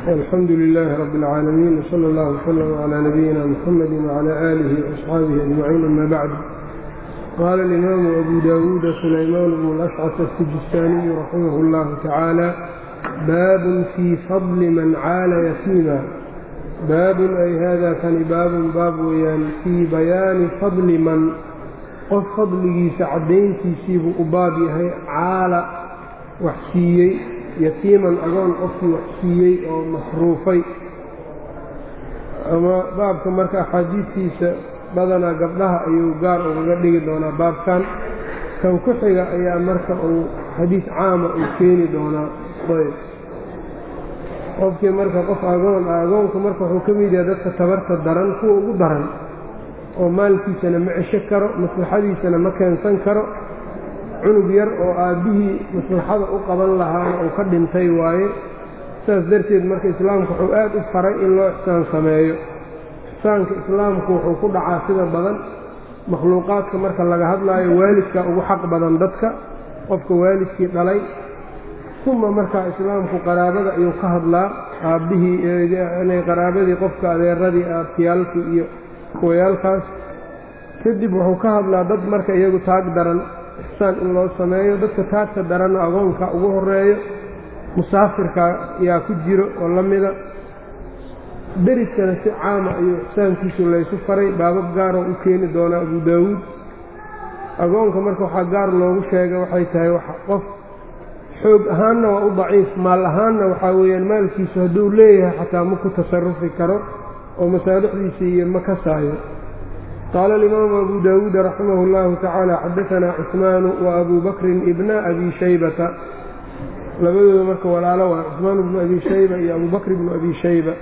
الحمد لله رب العالمين وصلى الله وسلم على نبينا محمد وعلى آله وأصحابه أجمعين. أما بعد، قال الإمام أبو داود سليمان بن الأشعث السجستاني رحمه الله تعالى: باب في فضل من عال يتيما. باب أي هذا كان باب ويان في بيان فضل من qof fadligiisa cadayntiisiibuu u baab yahay caala wax siiyey yatiiman agoon qofkii wax siiyey oo masruufay. ama baabka marka axaadiistiisa badanaa gabdhaha ayuu gaar ugaga dhigi doonaa baabkan. kan ku xiga ayaa marka uu xadiis caama uu keeni doonaa. qofkii marka qof agoonka marka wuxuu ka mid yahay dadka tabarta daran, kuwa ugu daran oo maalkiisana ma cesho karo, maslaxadiisana ma keensan karo. cunug yar oo aabbihii maslaxada u qaban lahaana uu ka dhintay waaye. saas darteed marka islaamku wuxuu aad u faray in loo ixsaan sameeyo. ixsaanka islaamku wuxuu ku dhacaa sida badan makhluuqaadka marka laga hadlaayo waalidka ugu xaq badan dadka, qofka waalidkii dhalay. uma markaa islaamku qaraabada ayuu ka hadlaa, aabbihii qaraabadii qofka adeeradii aabtiyaalkii iyo kuwayaalkaas. kadib wuxuu ka hadlaa dad marka iyagu taag daran ixsaan in loo sameeyo. dadka taagta daranna agoonka ugu horeeyo, musaafirka yaa ku jiro oo la mida. deriskana si caama ayuu ixsaankiisu laysu faray, baabab gaaroo u keeni doonaa abu daawuud. agoonka marka waxaa gaar loogu sheegay waxay tahay qof xoog ahaanna waa u daciif, maal ahaanna waxaa weeyaan maalkiisu hadduu leeyahay xataa ma ku tasarufi karo oo masaalixdiisa iyo ma kasaayo. qaala alimaamu abu daawuud raximah اllahu tacaala: xadaanaa cusmaanu wa abu bakrin ibna abi shaybata. labadooda marka walaalo waa cusmaan bnu abi shayba iyo abu bakr bnu abi shayba.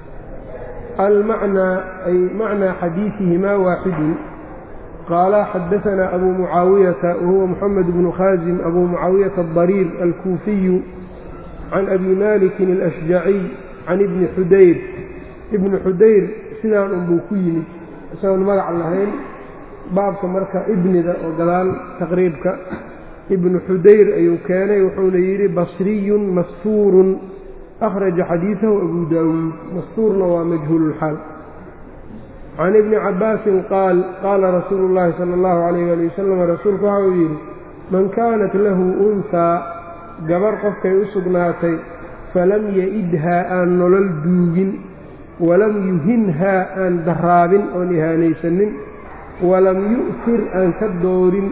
almacnaa ay macnaa xadiiثihimaa waaxidun. qaala xadaanaa abu mucaawiyata wahuwa moxamed bnu khaasim abu mucaawiyata adariir alkuufiyu can abi malikin alashjaciy can ibni xudayr. ibnu xudayr sidaan unbuu ku yimid isagoon magac lahayn. baabka marka ibnida oo gadaal taqriibka ibnu xudayr ayuu keenay, wuxuuna yidhi basriyun mastuurun akhraja xadiidahu abu daawuud. mastuurna waa majhuululxaal. can ibni cabbaasin qaal qaala rasuulu llaahi sala allahu calayh ali wasalam, rasuulku waxa uu yidhi: man kaanat lahu unhaa, gabar qofkay u sugnaatay, falam ya-idhaa aan nolol duugin, walam yuhinhaa aan daraabin oon ihaanaysanin, walam yu'tir aan ka doorin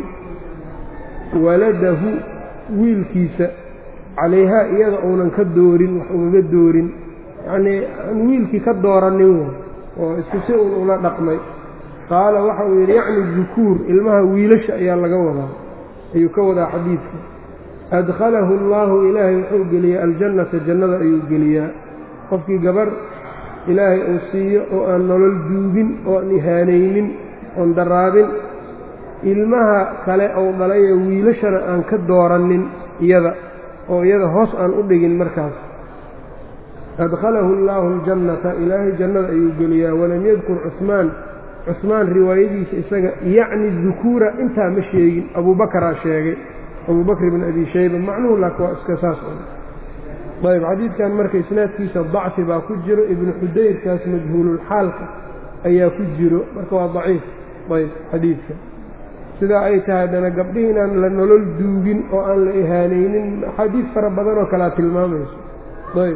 waladahu wiilkiisa calayhaa iyada uunan ka doorin, wax ugaga doorin, yacnii aan wiilkii ka dooranin oo isku si un ula dhaqmay. qaala waxa uu yidhi yacni dukuur, ilmaha wiilasha ayaa laga wadaa, ayuu ka wadaa xadiidka. adkhalahu allaahu, ilaahay wuxuu geliyaa aljannata, jannada ayuu geliyaa. qofkii gabar ilaahay uu siiyo oo aan nolol duugin, oo aan ihaanaynin, oon daraabin, ilmaha kale ou dhalayee wiilashana aan ka dooranin iyada, oo iyada hoos aan u dhigin. markaas adkhalahu allaahu aljannata, ilaahay jannada ayuu geliyaa. walam yadkur cusmaan riwaayadiisa isaga yacni dukuura intaa ma sheegin, abubakaraa sheegay, abubakr bn abi shayba. macnuhu laakin waa iska saas ayb. xadiidkan marka isnaadkiisa dacfi baa ku jiro, ibnu xudayrkaas majhuululxaalka ayaa ku jiro, marka waa daciif. ayb xadiidka sidaa ay tahay haddana gabdhihi inaan la nolol duugin oo aan la ihaanaynin, axaadiis fara badan oo kalea tilmaamayso. ayb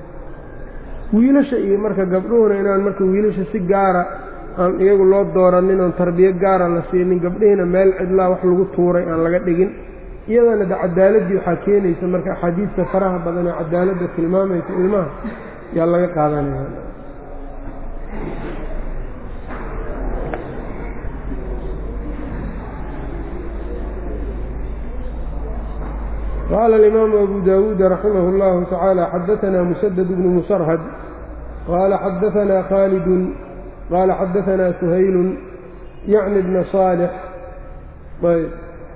wiilasha iyo marka gabdhuhuna inaan marka wiilasha si gaara aan iyagu loo dooranin, oon tarbiyo gaara la siinin, gabdhihina meel cidlaa wax lagu tuuray aan laga dhigin. iyadana de cadaaladii waxaa keenaysa marka axaadiista faraha badan ee cadaaladda tilmaamaysa ilmaha yaa laga qaadanaya. qaala alimaamu abu daawuud raximah اllahu tacaala: xadaanaa musadad bnu musarhad qaala xadaanaa khaalidun qaala xadaanaa suhaylun yacni bna saalix. ayb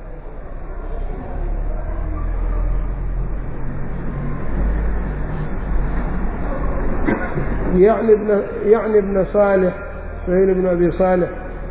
yacni bna saalix, suhayl bnu abi saalix.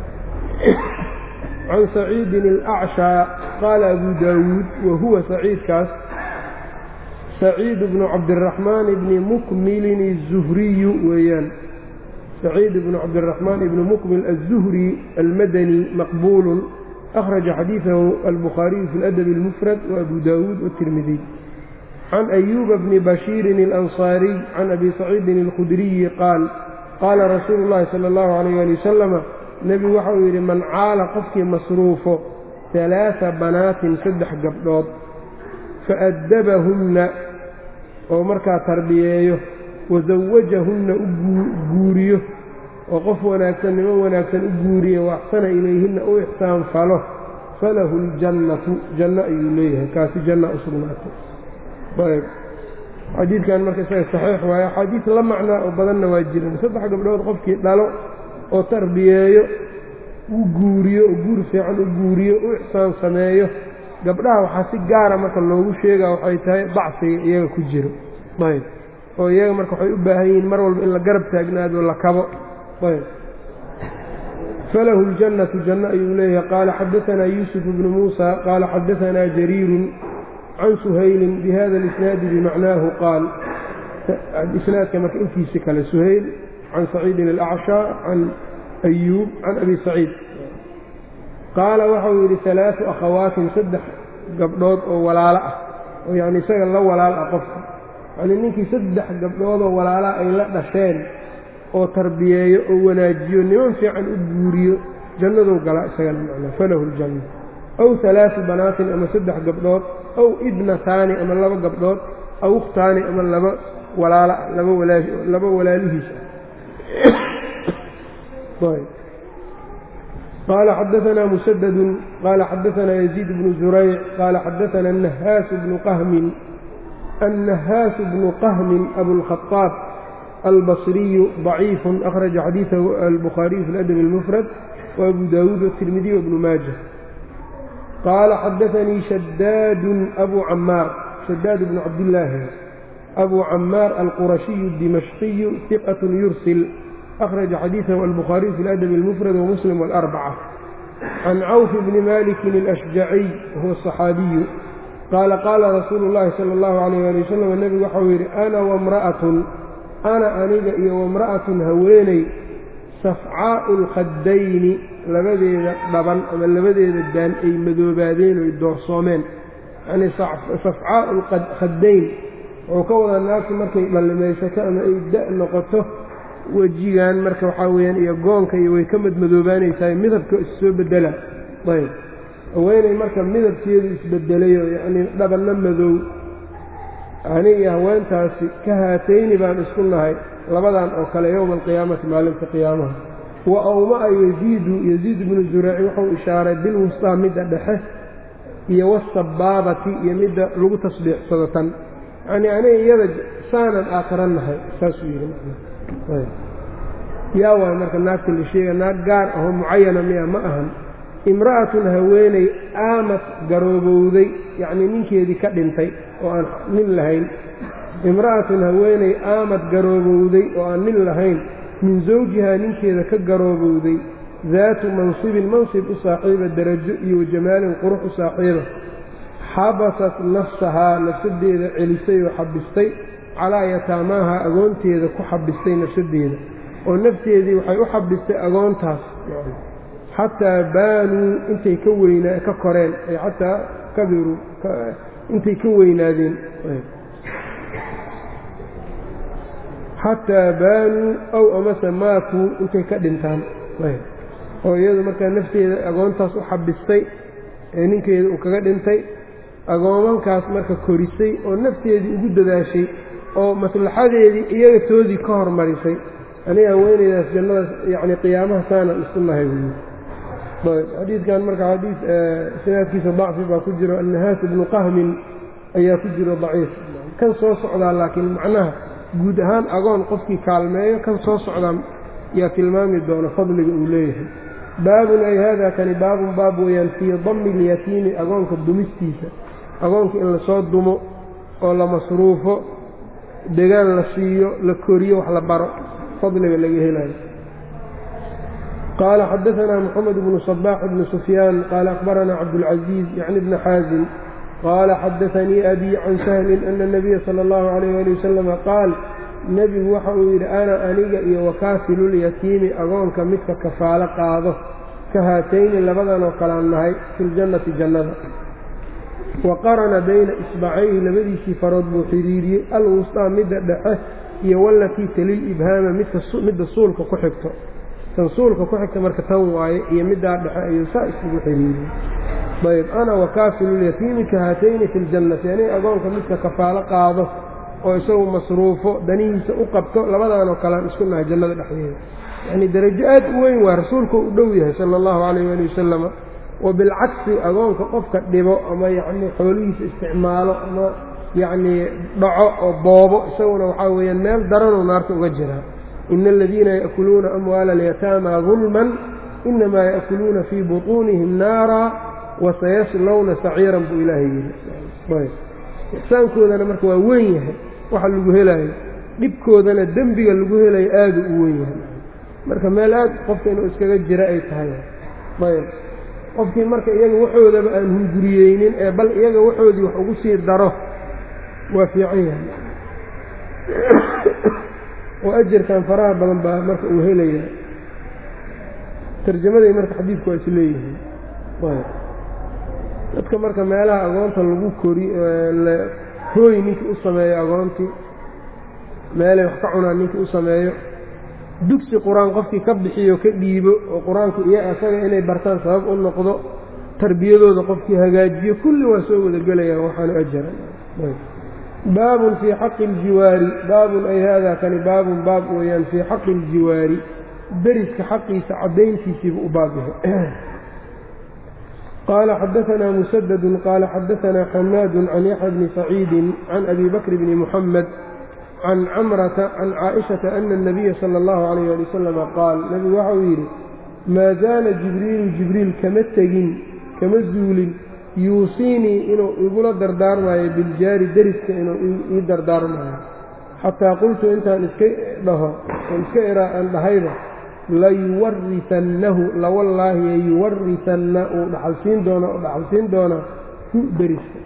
can saciidin alacshى qaala abu daawuud wahuwa saciidkaas سعيد بن عبد الرحمن بن مكمل الزهري ويان سعيد بن عبد الرحمن بن مكمل الزهري المدني مقبول أخرج حديثه البخاري في الأدب المفرد وأبو داود والترمذي. عن أيوب بن بشير الأنصاري عن أبي سعيد الخدري قال قال رسول الله صلى الله عليه وسلم نبي وحوير من عال قفك مصروفه 3 بنات 3 قبضات فأدبهن ومركا تربييه وزوجهن أجوريه وقف وناكسن وناكسن أجوريه وأحسن إليهن أو إحسان فله الجنة جنة إليها كاسي جنة أصلناته. طيب حديث كان مركز صحيح وهي حديث لا معنى وبدلنا واجرين 3 قبضات قفك دالو oo tarbiyeeyo u guuriyo guur fiican u guuriyo u ihsaan sameeyo gabdhaha waxa si gaar ah marka loogu sheega waxay tahay dacfiga iyaga ku jiro bayb oo iyaga marka waxay u baahan yihiin mar walba in la garab taagnaado la kabo bayb falahu aljannatu janna ilayha qala hadathana yusuf ibn musa qala hadathana jarir an suhayl bihadha al-isnad bima'nahu qala al-isnad kama inti sikala suhayl عن سعيد الأعشى عن أيوب عن أبي سعيد قال وحوي 3 أخوات 3 قبضات وولالاء ويعني سيقال الله ولالاء قف يعني نيكي 3 قبضات وولالاء أي لا دشين أو تربية أو وناجيو نيون في عن أبوريو جنة وقلاء سيقال معنا فله الجنة أو 3 بنات أما 3 قبضات أو ابنتان أما لبا قبضات أو أختان أما لبا ولالاء لبا ولاليهش. طيب قال حدثنا مسدد قال حدثنا يزيد بن زريع قال حدثنا النهاس بن قهم أبو الخطاب البصري ضعيف أخرج حديثه البخاري في الأدب المفرد وأبو داود والترمذي وابن ماجه. قال حدثني شداد أبو عمار شداد بن عبد الله أبو عمار القرشي الدمشقي ثقة يرسل أخرج حديثه البخاري في الأدب المفرد ومسلم والأربعة. عن عوف بن مالك الأشجعي وهو الصحابي قال قال رسول الله صلى الله عليه وسلم النبي وحوير أنا وامرأة أنا أنيق وامرأة هويني صفعاء الخدين لبدي دبن أما لبدي الدان أي مذوبادين ويدورصومين يعني صفعاء الخدين وكون الناس مركي لما يشكأن أي داء نقطه وجيغان مركب حاويان iyo goonka iyo way ka madoobaanaysaa midabka isoo bedela ayb haweenay marka midabkeedu isbedelayo yani dhabanna madow aniga haweentaasi ka haatayni baan isku nahay labadan oo kale yawmal qiyaamati maalinta qiyaamaha wa awma yaziid ibn zuraa'i wuxuu ishaaray bil mustaamida dhexe iyo wasababati iyo midda lagu tasbiixsado tan yani aniga iyada saanan aakhiranahay saasuu yiri يا ومرك الناس اللي شيء ناس قار أو معينة ما أهم امرأة هويني آمت قروبودي يعني من كذي كدنتي وأن من لهين امرأة هويني آمت قروبودي وأن من لهين من زوجها من كذا كقروبودي ذات منصب صاحب الدرجة وجمال قرح صاحبه حبست نفسها لسدي علسي وحبستي على يتاماها أغونتي إذا كحبستي نفسدي ونفسي ذي وحي أحبستي أغونتها حتى بانوا انتي كوينا كقرين أي حتى كبروا انتي كوينا ذين حتى بانوا أو أمسا ماتوا انتي كدنتان ويذا مركا نفسي أغونتها أحبستي نينكي وكدنتي أغومان كاس مركا كوريسي ونفسي ذي أجد ذا شيء oo maslaxadeedii iyaga toodii ka hormarisay aniga haweeneydaas jannada yani qiyaamaha saana isnahay xadiidkan marka xadiid sanadkiisa dacfi baa ku jiro annahaas ibnu qahmin ayaa ku jiro daciif kan soo socdaa laakiin macnaha guud ahaan agoon qofkii kaalmeeyo kan soo socdaa yaa tilmaami doona fadliga uu leeyahay baabun ay hada kani baabun baab weeyaan fii dammi lyatiimi agoonka dumistiisa agoonka in lasoo dumo oo la masruufo degaan la siiyo la koriyo wax la baro fadliga laga helayo قال حدثنا محمد بن صباح بن سفيان قال أخبرنا عبد العزيز يعني ابن حازم qaala xadaanii abii can sahlin ana الnabiya salى اllahu عalayh ali wasalama qaal nebigu waxa uu yidhi ana aniga iyo wakaafilulyatiimi agoonka midka kafaalo qaado ka haatayni labadan oo kalaan nahay fi ljannati jannada wa qarana bayna isbacayhi labadiisii farood buu xidhiiriyey alwusطaa midda dhexe iyo walatii talil ibhaama midda suulka ku xigto tan suulka ku xigta marka tan waaye iyo middaa dhexe ayuu saa isugu xidhiiriyey ayb ana wakaafilulyatiimi ka haatayni fi ljannati ani agoonka midka kafaalo qaado oo isagu masruufo danihiisa u qabto labadaanoo kalean isku nahay jannada dhexdeeda yacnii darajo aad u weyn waa rasuulku u dhow yahay sala allahu calayh waali wasalama wa bilcagsi agoonka qofka dhibo ama yacnii xoolihiisa isticmaalo ama yacnii dhaco oo boobo isaguna waxaa weeyaan meel daranuu naarta uga jiraa ina aladiina ya'kuluuna amwaala alyataama dulman inamaa ya'kuluuna fii butuunihim naara wasayaslowna saciiran buu ilaahay yidhi ixsaankoodana marka waa weyn yahay waxa lagu helaayo dhibkoodana dembiga lagu helayo aada u weyn yahay marka meel aad qofka inuu iskaga jira ay tahay ayb qofkii marka iyaga waxoodaba aan hunguriyeynin ee bal iyaga waxoodii wax ugu sii daro waa fiican yahay oo ajarkan faraha badan baa marka uu helaya tarjamaday marka xadiidku waa isleeyihiin ayb dadka marka meelaha agoonta lagu kori hooy ninkii u sameeyo agoontii meelay wax ka cunaan ninkii u sameeyo dugsi qur-aan qofkii ka bixiyo ka dhiibo oo qur-aanku iyo asaga inay bartaan sabab u noqdo tarbiyadooda qofkii hagaajiyo kulli waa soo wada gelayaan waxaanu ajaran baabun fii xaqi iljiwaari baabun ay haadaa kani baabun baab weeyaan fii xaqi iljiwaari deriska xaqiisa caddayntiisiibu u baab yahay قال xdثna مسدد qال xdثna حmاad عن يحيى بن سعيid عن أbي بكر بن محمد عن cمرة عن cائشhaةa أن النبي صلى الله عليه لي وسلم qاal نبgu waxa uu yidhi maa زاala جiبريilu جiبريil kama tegin kama zuulin yuusiinii inuu igula dardaarmaayo biljaari deriska inuu ii dardaarmaayo xatىa qultu intaan iska dhaho iska aan dhahayba layuwarisannahu lawallaahi yuwarisanna uu dhaxalsiin doona hu deriska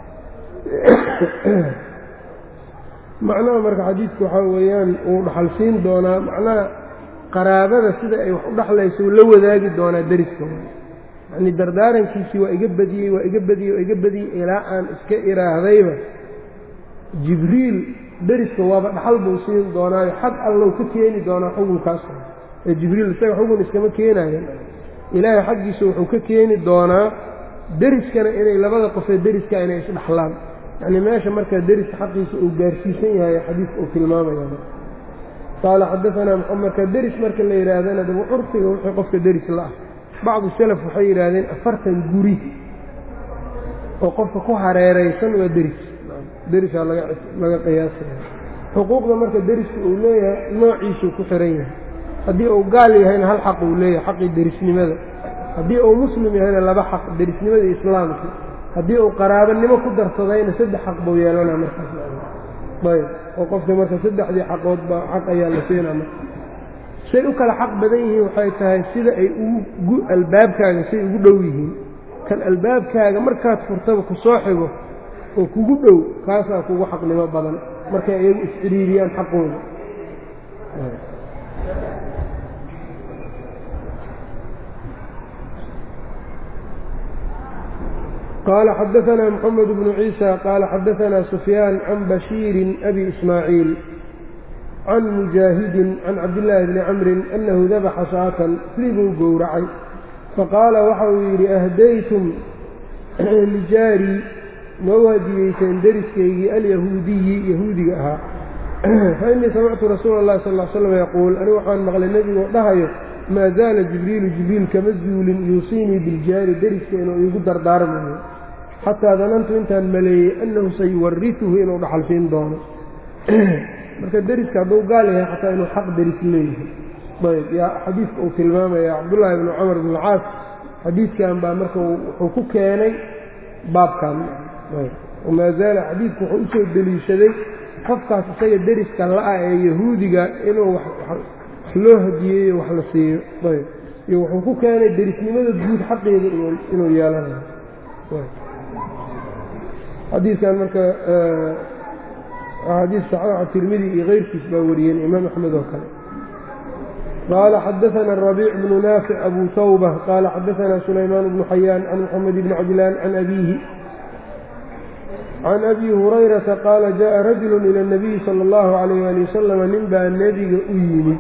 macnaha marka xadiidku waxaa weeyaan uu dhaxalsiin doonaa macnaha qaraabada sida ay wax u dhaxlayso uu la wadaagi doonaa deriska yacnii dardaarankiisii waa iga badiyey ilaa aan iska iraahdayba jibriil deriska waaba dhaxal buu siin doonaayo xag allow ka keeni doonaa xukunkaas jibriil isaga xugun iskama keenayan ilaahay xaggiisa wuxuu ka keeni doonaa deriskana inay labada qofee deriska inay isdhaxlaan yacnii meesha markaa deriska xaqiisa uu gaarsiisan yahay xadiidka uu tilmaamaya qaala xadaanaa marka deris marka la yidhaahdana daba curfiga wixii qofka deris la ah bacdu salaf waxay yidhaahdeen 40 guri oo qofka ku hareeraysan waa derisaa laga qiyaasaya xuquuqda marka deriska uu leeyahay noociisuu ku xiran yahay haddii uu gaal yahayna hal xaq uu leeyahay xaqii derisnimada haddii uu muslim yahayna 2 xaq derisnimada islaamka haddii uu qaraabanimo ku darsadayna 3 xaq buu yeelanaa markaas ayb oo qofka marka 3dii xaqoodba xaq ayaa la siinaa marka say u kala xaq badan yihiin waxay tahay sida ay ugu albaabkaaga say ugu dhow yihiin kan albaabkaaga markaad furtaba ku soo xigo oo kugu dhow kaasaa kugu xaqnimo badan markay iyagu isxiriiriyaan xaqooda قال xdثna محمد بن عيسى qال xdثna سفyان عن بشير أbي إسماعيiل عن مجاهد عن cabداللahi بن cمر أنhu ذبxa شhاة libuu gowracay faqاala waxa uu yidhi أhdayتm لjaarي ma u hadiyeyseen deriskaygii alyahuudiyi yahuudiga ahaa faإنii samictu rasuul الlahi صلى اه عل sلم yquuل anigu waxaan maqlay nebigoo dhahayo maa zaala jibriilu jibriil kama zuulin yuusiinii biljaari deriska inuu iigu dardaarmayo xataa danantu intaan maleeyey annahu sayuwarisuhu inuu dhaxalsiin doono marka deriska hadduu gaal yahay xataa inuu xaq deris leeyahay ayb yaa xadiidka uu tilmaamaya cabdullaahi bnu camar bn alcaas xadiidkan baa marka wuxuu ku keenay baabkan wamaa zaala xadiidku wuxuu usoo deliishaday qofkaas isaga deriska la-a ee yahuudiga inuu loo hadiyeeyo wax la siiyo ayb iyo wuxuu ku keenay derisnimada guud xaqeeda inuu yeelanayo xadiidkan marka xadiid saxiixa tirmidi iyo keyrkiis baa wariyeen imaam axmed oo kale. qaala xadaثana الرabيع بن naafic abu tawbة qaala xadaثana sulaymaan بnu xayaan can mxamed bni cajlaan can abiihi can abi hurayrata qaala jaءa rajulu ilى الnabiyi salى اllahu عalayh ali wasalam nin baa nebiga u yimid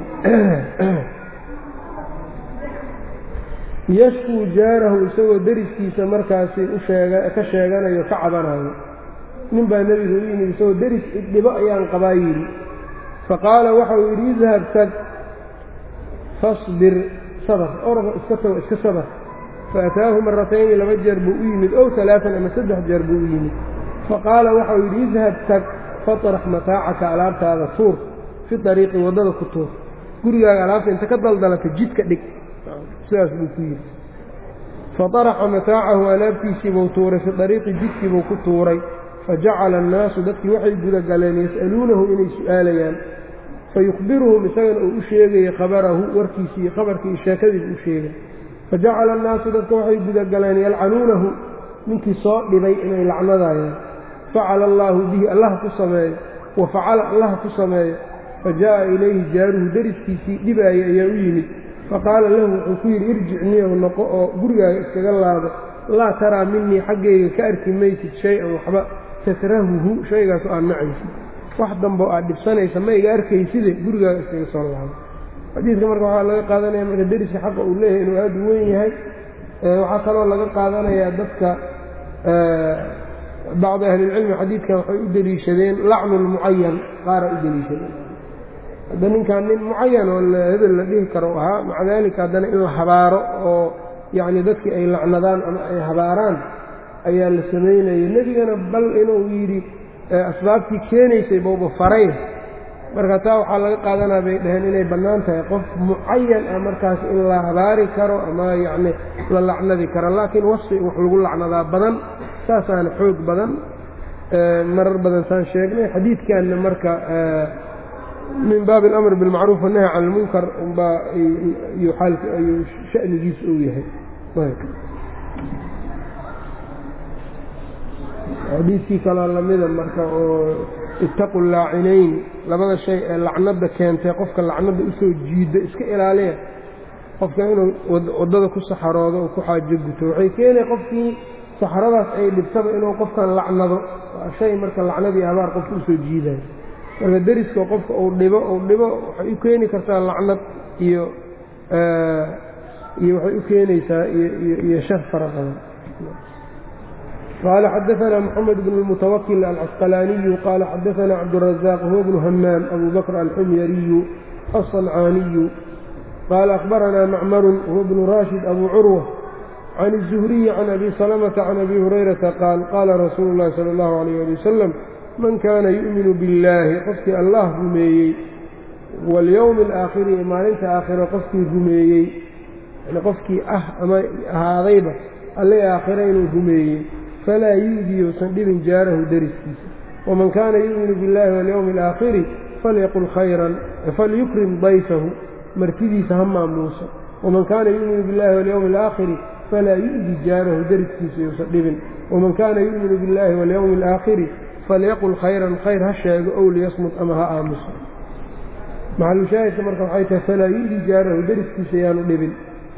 yashkuu jaarahu isagoo deriskiisa markaasi ka sheeganayo ka cabanayo. nin baa nebiga u yimid isagoo deris dhibo ayaan qabaa yidhi, faqaala waxau yidhi idhab tag fasbir sabr orda iska tago iska sabr. faataahu maratayni 2 jeer buu u yimid ow 3 ama 3 jeer buu u yimid. faqaala waxau yidhi idhab tag fatrax mataacaka alaabtaada tuur fi ariiqi waddada ku tuur, gurigaaga alaabta inta ka daldalata jidka dhig, sidaas buu ku yidhi. fataraxa mataacahu alaabtiisii buu tuuray fi ariiqi jidkii buu ku tuuray. fajacala annaasu dadkii waxay gudagaleen yas'aluunahu inay su'aalayaan, fayukhbiruhum isagana uu u sheegaya khabarahu warkiisii khabarkii sheekadiibu u sheegay. fajacala annaasu dadka waxay gudagaleen yalcanuunahu ninkii soo dhibay inay lacnadayaan. facala allaahu bihi allah ku sameeyo, wa facala allah ku sameeyo. fajaa'a ilayhi jaaruhu deriskiisii dhibaaya ayaa u yimid, faqaala lahu wuxuu ku yidhi irjic niyow noqo oo gurigaaga iskaga laabo, laa taraa minii xaggayga ka arki maysid shay-an waxba takrahuhu shaygaas oo aad nacaysid, wax dambo aad dhibsanaysa ma iga arkayside gurigaaga iskaga soo laabo. xadiidka marka waxaa laga qaadanaya marka deriska xaqa uu leeyahay inuu aada u weyn yahay. waxaa kaloo laga qaadanayaa dadka bacdi ahlilcilmi xadiidkan waxay u deliishadeen lacnu lmucayan, qaara u deliishadeen. hadda ninkan nin mucayan oo hebel la dhihi karo ahaa, maca daalika haddana in la habaaro oo yacni dadkii ay lacnadaan ama ay habaaraan ayaa la samaynayay. nebigana bal inuu yidhi asbaabtii keenaysay bouba faray. marka taa waxaa laga qaadanaa bay dhaheen inay bannaan tahay qof mucayan ah markaas in la habaari karo ama yacni la lacnadi karo, laakiin wasfi wax lagu lacnadaa badan, saasaana xoog badan marar badan saan sheegnay. xadiidkanna marka min baabi alamr bilmacruuf wannahy can ilmunkar unbaa ayuu sha'nigiisa uu yahay. xadiidkii kaloo lamida marka oo ittaqu laacinayn, labada shay ee lacnada keentay qofka lacnada usoo jiida iska ilaaliya. qofka inuu waddada ku saxaroodo oo ku xaajo guto waxay keenay qofkii saxaradaas ay dhibtaba inuu qofkan lacnado, waa shay marka lacnadii habaar qofka usoo jiidayo. marka deriska qofka uu dhibo waxay u keeni kartaa lacnad iyo waxay u keenaysaa iyo shar fara badan. قال xدثنا محمد بن المتوكل العسقلاني قال xدثنا عبدالرزاق هو بن همام أبو بكر الحميري الصنعاني قال أخبرنا معمر هو بن راشد أبو عروة عن الزهري عن أبي سلمة عن أبي هريرة قال قال رسول الله صلى الله عليه وسلم من كان يؤمن بالله qofkii allah rumeeyey واليوم الآخر maalinta aakhira qofkii rumeeyey qofkii ama ahaadayba alle aakhira inuu rumeeyey falaa yu'dii uusan dhibin jaarahu deriskiisa. waman kaana yu'minu biاllahi walyowmi alaakhiri falyaqul khayran falyukrim dayfahu, martidiisa ha maamuuso. waman kaana yu'minu biاllahi walyowmi alaakhiri falaa yu'di jaarahu deriskiisa yuusan dhibin. waman kaana yu'minu biاllahi walyowmi alaakhiri falyaqul khayran khayr ha sheego ow liyasmut ama ha aamuso. maxalushaahidka marka waxay tahay falaa yu'di jaarahu deriskiisa yaanu dhibin.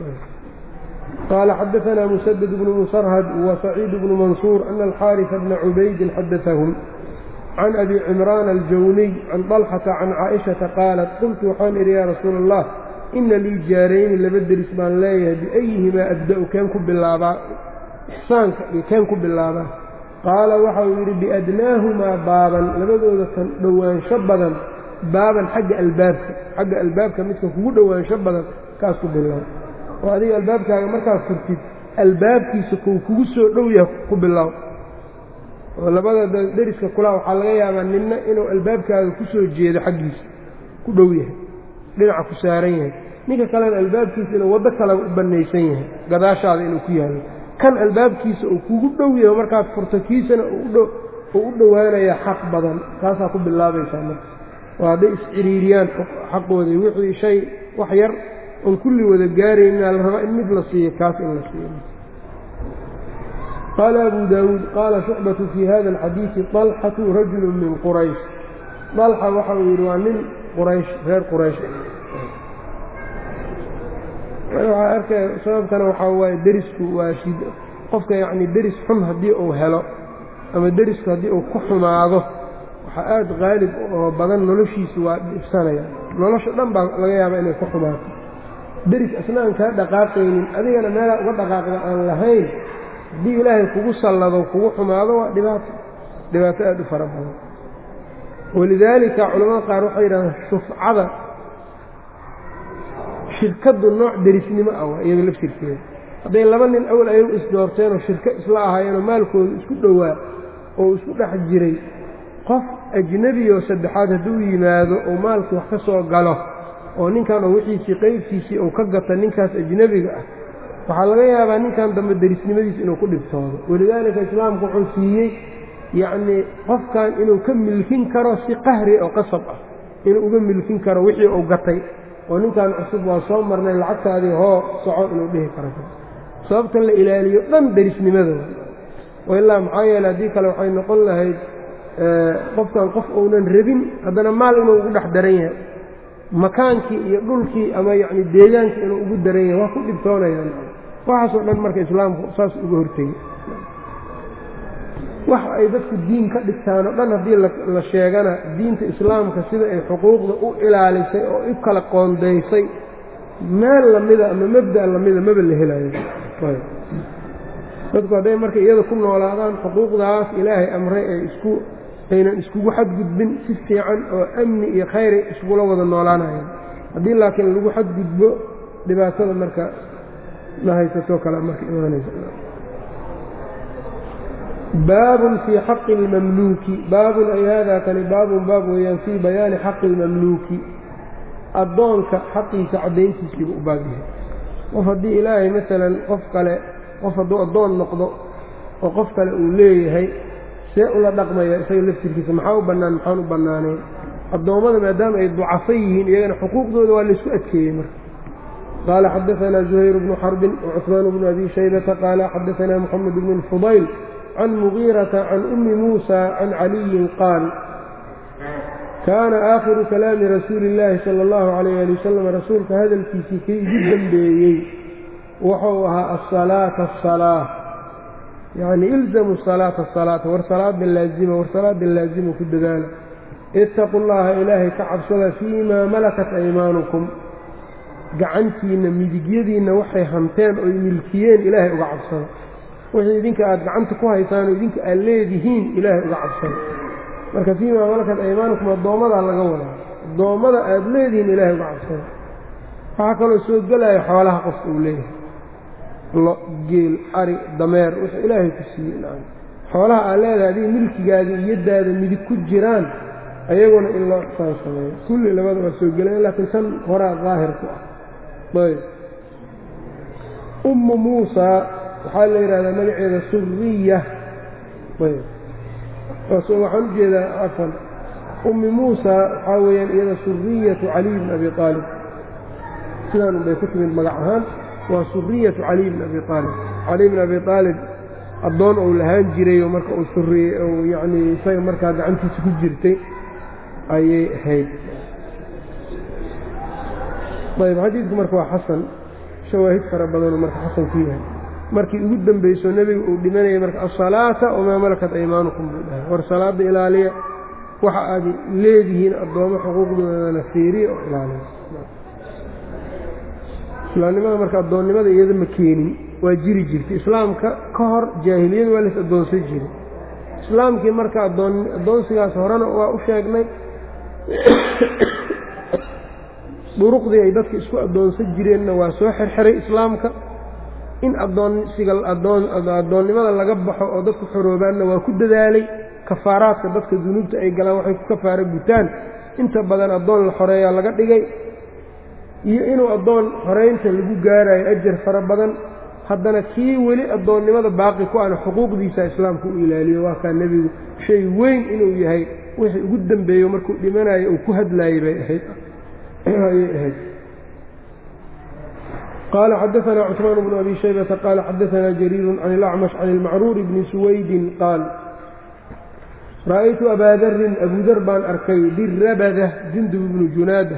قال xدثنا مسدد بن مصرهد وسعيد بن منصور أن الحارث بن عبيد حدثهم عن أبي عمران الجوني عن طلحة عن عائشة قالت قلت waxaan idhi يا رsuuل الله إنa lii jaarayni laba deris baan leeyahay بأيهmaa أبدأ keen ku bilaabaa إxsaanka iyo keen ku bilaabaa. qaala waxau yidhi بأdناaهmaa baaban labadooda kan dhowaansho badan, baaban xagga albaabka midka kugu dhowaansho badan kaas ku bilaab. oo adiga albaabkaaga markaad furtid albaabkiisa kuu kugu soo dhow yahay ku bilow. oo labada deriska kulaa waxaa laga yaabaa ninna inuu albaabkaaga ku soo jeedo xaggiisa ku dhow yahay, dhinaca ku saaran yahay, ninka kalena albaabkiisa inuu waddo kale u bannaysan yahay gadaashaada inuu ku yaallo. kan albaabkiisa uu kugu dhow yahay markaad furto kiisana uu u dhowaanaya xaq badan, kaasaa ku bilaabaysaa marka. oo hadday isciriiriyaan xaqoodii wixii shay wax yar oon kulli wada gaaraynaa la rabaa in mid la siiyo, kaas in la siiyo. قال أبو داود قال شعبة في هذا الحديث طلحة رجل من قريش طلحة وحوير من قريش غير قريش sabab kana waxaa waaye derisku waa qofka yacni deris xun haddii uu helo ama derisku haddii uu ku xumaado waxaa aada qaalib oo badan noloshiisu waa dhibsanaya nolosha dhan baa laga yaabaa inay ku xumaato deris asnaan kaa dhaqaaqaynin adigana meelaa uga dhaqaaqda aan lahayn haddii ilaahay kugu sallado kugu xumaado waa dhibaato aada u fara badan walidaalika culamada qaar waxay yidhahdaan shufcada shirkadu nooc derisnimo ah waa iyada laftirkeeda hadday laba nin awal ayagu isdoorteenoo shirko isla ahaayeenoo maalkooda isku dhowaa oo isku dhex jiray qof ajnebiyoo saddexaad hadduu yimaado oo maalkii wax ka soo galo oo ninkan oo wixiisii qaybtiisii uu ka gata ninkaas ajnebiga ah waxaa laga yaabaa ninkan dambe derisnimadiisa inuu ku dhibtoodo walidaalika islaamku wuxuu siiyey yacnii qofkan inuu ka milkin karo si qahri oo qasab ah inuu uga milkin karo wixii uu gatay oo ninkan cusub waa soo marnay lacagtaadii hoo soco inuu dhihi karo sababta la ilaaliyo dhan derisnimada ilaa maxaa yeele haddii kale waxay noqon lahayd qofkan qof uunan rabin haddana maal inuu ugu dhex daran yahay makaankii iyo dhulkii ama yacni deegaankii inuu ugu daran yahay waa ku dhibtoonayaan waxaasoo dhan marka islaamku saas uga hortegey wax ay dadku diin ka dhigtaan oo dhan haddii la sheegana diinta islaamka sida ay xuquuqda u ilaalisay oo u kala qoondaysay meel lamida ama mabda' lamida maba la helayo dadku hadday marka iyada ku noolaadaan xuquuqdaas ilaahay amray aynan iskugu xadgudbin si fiican oo amni iyo khayray iskula wada noolaanayaan haddii laakiin lagu xadgudbo dhibaatada marka la haysatoo kale marka imaanaysa baabun fii xaqi اlmamluuki baabun ay haadaa kani baabun baab weeyaan fii bayaani xaqi اlmamluuki addoonka xaqiisa caddayntiisiiba u baab yahay qof haddii ilaahay masalan qof hadduu addoon noqdo oo qof kale uu leeyahay see ula dhaqmaya isaga laftirkiisa maxaa u bannaan maxaan u bannaanayn addoommada maadaama ay ducafo yihiin iyagana xuquuqdooda waa laysku adkeeyey marka qaala xadaanaa zuhayr bnu xarbin wacuثmaan bnu abi shaybata qaala xadaanaa moxamed bnu اlfudayl can mugiirata can ummi muusa can caliyin qaal kaana aakhiru kalaami rasuuli illaahi sala allahu calayh ali wasalam rasuulka hadalkiisii kii ugu dembeeyey wuxuu ahaa asalaata asalaa yacni ilzamu salaata asalaata war salaada laazima ku dadaala ittaqu llaha ilaahay ka cabsada fiimaa malakat aymaanukum gacantiinna midigyadiinna waxay hanteen oy milkiyeen ilaahay uga cabsada wixii idinka aad gacanta ku haysaan oo idinka aad leedihiin ilaahay uga cabsada marka fiimaa malakat aymaanukum addoommadaa laga wadaa addoommada aad leedihiin ilaahay uga cabsada waxaa kaloo soo gelaya xoolaha qofka uu leeyahay lo geel ari dameer wuxuu ilaahay ku siiyey xoolaha aad leedahay adiga milkigaadii iyadaada midig ku jiraan ayaguna in loo ixsaan sameeyo kulli labada waa soo gelayan laakiin tan horaa daahir ku ah ayb ummu muusaa waxaa la yidhahdaa magaceeda suriya ayb waxaan u jeedaa cafan ummi muusaa waxaa weeyaan iyada suriyatu caliy bn abi aalib sidaan unbay ku timid magac ahaan waa suriyatu caliy bn abi aalib caliy bn abi aalib addoon ou lahaan jirayoo marka uu suriyey ou yacnii isaga markaa gacantiisa ku jirtay ayay ahayd ayb xadiidku marka waa xasan shawaahid fara badanoo marka xasan ku yahay markii ugu dambayso nebiga uu dhimanayay marka asalaata wamaa malakat aymaanukum buu dhahay war salaada ilaaliya waxa aad leedihiin addoommo xuquuqdoodana fiiriya oo ilaaliya islaamnimada marka addoonnimada iyada ma keenin waa jiri jirtay islaamka ka hor jaahiliyada waa lays addoonsan jiray islaamkii marka addoonsigaas horena waa u sheegnay duruqdii ay dadka isku addoonsan jireenna waa soo xirxiray islaamka in addoonnimada laga baxo oo dadku xoroobaanna waa ku dadaalay kafaaraadka dadka dunuubta ay galaan waxay ku kafaaro gutaan inta badan addoon la xoreeyaa laga dhigay iyo inuu addoon xoreynta lagu gaarayo ajar fara badan haddana kii weli addoonnimada baaqi ku ana xuquuqdiisa islaamka u ilaaliyo waa kaa nebigu shay weyn inuu yahay wixii ugu dambeeyo markuu dhimanayo uu ku hadlaayey bay ahayd ayay ahayd قال حدثنا عثمان بن أبي شيبة قال حدثنا جرير عن الأعمش عن المعرور بن سويد قال رأيت أبا ذر أبو ذر بان أركي بالربذة جندب بن جنادة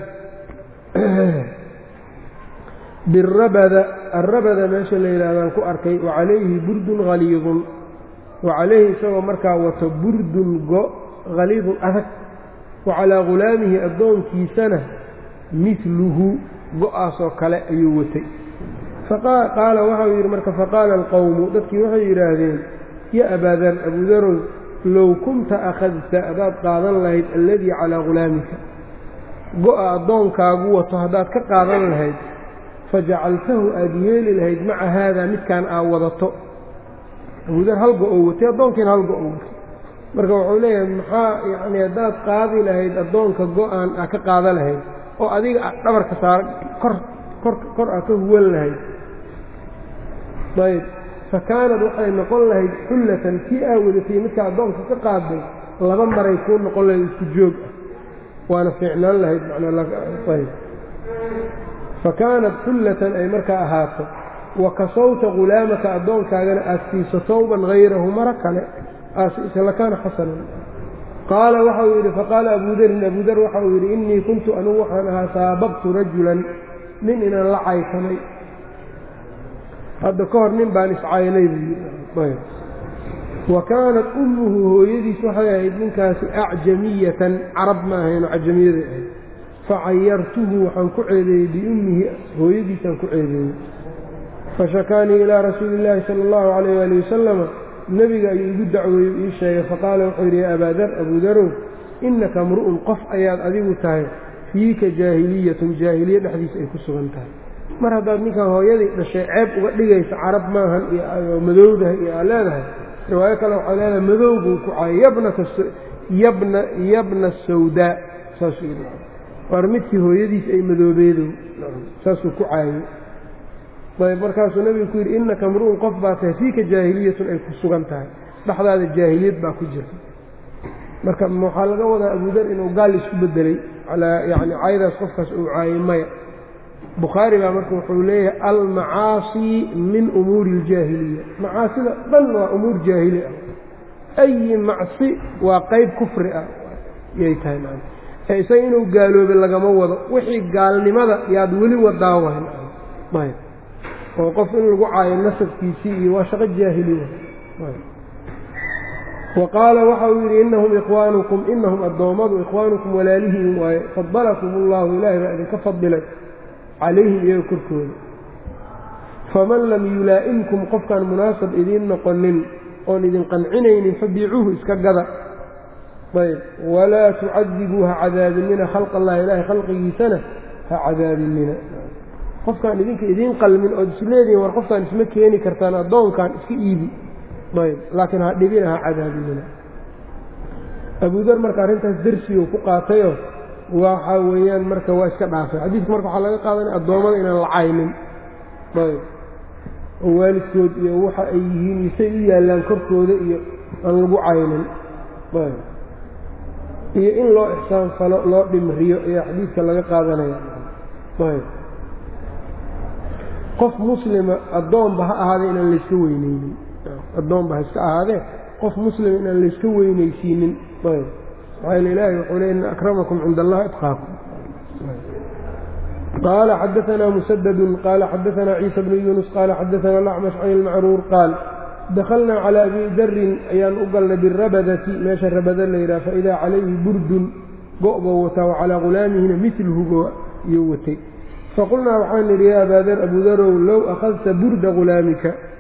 بالربذة الربذة ماشي الليلة بانكو أركي وعليه برد غليظ وعليه سوى مركا وتبرد غليظ أثك وعلى غلامه أدون في سنة مثله قاصو كلا أيوتي فقال وحوير مركا فقال القوم دكي وحوير هذين يا أبا ذر أبو ذر لو كنت أخذت أباد قاضن لهيد الذي على غلامك أدون كاقوة هداد كقاضن لهيد فجعلته أديال لهيد مع هذا مت كان أعوضته أبو ذر هلقوا أوتي أدون كان هلقوا أوتي marka wuxuu leeyahay maxaa yani hadaad qaadi lahayd adoonka go-aan ka qaada lahayd oo adiga dhabarka saar kor ka huwan lahayd ayb fakaanad waxay noqon lahayd xullatan kii aawadatay midka adoonka ka qaaday laba maray kuu noqon lahayd isku joog waana fiicnaan lahayd ayb fakaanad xullatan ay markaa ahaato wakasawta gulaamaka adoonkaagana aad siiso tawban hayrahu mara kale لكان حسنا قال وحوير فقال أبو ذر وحوير إني كنت أنوحنها سابقت رجلا من إن اللعي كمي هذا كهر من بانس عيني وكانت أمه يدي سحيا ابن كاس أعجمية عرب ما هي أعجمية فعيرته حنكعيدي بأمه هو يدي سنكعيدي فشكاني إلى رسول الله صلى الله عليه وآله وسلم النبي يقول دعوه إيشايا فقال وحير يا أبا ذر أبو ذر إنك امرؤ قف أياد أذيب تاهي فيك جاهلية الحديث أي كسوغن تاهي مر هذا منك هو يدي لشيء عيب وقلقيس عرب ماهن مذوبه إعلانها روايك لو علينا مذوب وكعاي يبنى السوداء ساسو ورمتك هو يدي أي مذوبيدو ساسو كعاي طيب markaasuu nabigu ku yiri innaka amruun qof baa tahay fiika jaahiliyatun ay ku sugan tahay dhaxdaada jaahiliyad baa ku jirta marka waxa laga wadaa Abu Dhar inuu gaal isku bedelay ala yaani aydaas qofkaas uu caayimay Bukhari baa marka wuxuu leeyahay al maasi min umuri al jahiliya maasida dhan waa umur jahili ay maasi waa qayb kufri ah yay tahay maana ay inuu gaaloobe lagama wado wixii gaalnimada yaad wali wadaawahay bayt وقف إن الوعي النسب كيسي وشغل جاهلية وقال وحوير إنهم إخوانكم إنهم الضوامض إخوانكم ولالهم وفضلكم الله إلهي بأذن كفضلت عليهم يذكركم فمن لم يلائمكم قف كان مناسب إذن نقنن أو إذن قنعنين فبيعوه إسكاقذا طيب ولا تعذبوها عذاب لنا خلق الله إلهي خلقه سنة عذاب لنا qofkan idin qalmin oo isleedin war qofkan isma keeni kartaan adoonkan iska iibi bayb laakiin ha dhibinaha cadaabina Abu Dhar marka arintaas darsiyo ku qaatayo waxa weeyaan marka waa iska dhaafay xadiis marka waxa laga qaadanay adoomada inaan la caynin bayb waalidkood iyo waxa ay yihiin isay u yaalaan korkooda iyo aan lagu caynin bayb iyo in loo ihsaan falo loo dhimriyo iyo xadiiska laga qaadanaya bayb qof muslima adoon ba ahaade in la iska weyneynin adoon ba iska ahaade qof muslim in la iska weyneysiinin bayr وعلى الله يقول إن أكرمكم عند الله أتقاكم قال حدثنا مسدد قال حدثنا عيسى بن يونس قال حدثنا الأعمش عن المعرور قال دخلنا على أبي ذر أيان أقلنا بالربذة ماشى الربذة الليلة فإذا عليه برد قؤبوة وعلى غلامه مثله يوتي فقلنا وحان يا أبا ذر أبو ذر لو أخذت برد غلامك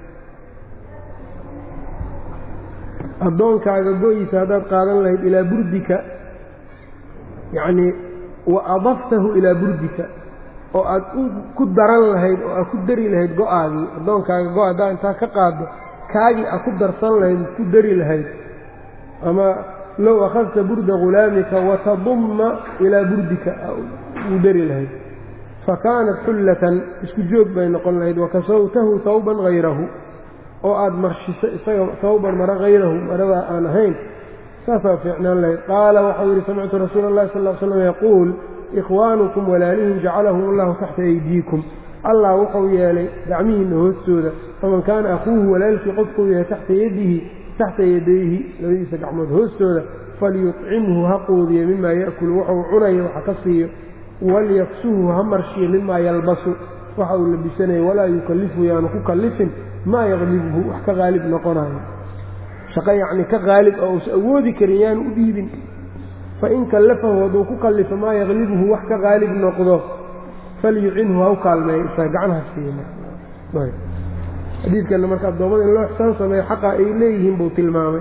أدونك على قوي سادات قادن لهد إلى بردك يعني وأضفته إلى بردك وأكدرن لهد وأكدري لهد قوادي أدونك على قوادي أنت كقاد كاجي أكدر صن لهد كدري لهد أما لو أخذت برد غلامك وتضم إلى بردك أو يدري لهد فكانت حلة اسكجوب بين قلنا وكسوته ثوبا غيره وقعد مرشي ثوبا مرة غيره مرة آنهين سفى فعنا الله قال وحضر سمعت رسول الله صلى الله عليه وسلم يقول إخوانكم ولالهم جعلهم الله تحت أيديكم allah wuxuu yeelay gacmihiina hoostooda faman kaana akhuuhu walaalkii qofkuu yahay taxta yadayhi labadiisa gacmood hoostooda falyuطcimhu ha quudiyo mimaa ya'kulu wuxuu cunayo waxa ka siiyo walyaksuhu ha marshiyo mimaa yalbasu waxa uu labisanayo walaa yukallifu yaanu ku kallifin maa yaqlibhu wax ka qaalib noqonayo shaqo yacni ka qaalib oo uusa awoodi karin yaanu u dhiibin fain kallafahu hadduu ku kallifo maa yaqlibhu wax ka qaalib noqdo falyucinhu ha u kaalmeeyo isaga gacanha siina xadiidkanna marka addoommada in loo ixsaan sameeyo xaqa ay leeyihiin buu tilmaamay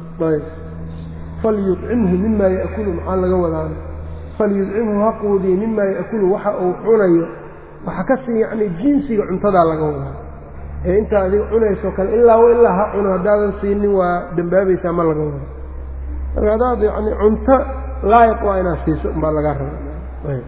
falyucimhu mimaa ya'kulu maxaa laga wadaana falyucimhu ha quudiyo mimaa ya'kulu waxa uu cunayo waxa ka sii yacni jinsiga cuntadaa laga wadaa ee intaa adiga cunayso kale ilaa ha cuno haddaadan siinin waa dembaabaysaa ma laga wado marka haddaad yacni cunto laayiq waa inaad siiso umbaa laga raba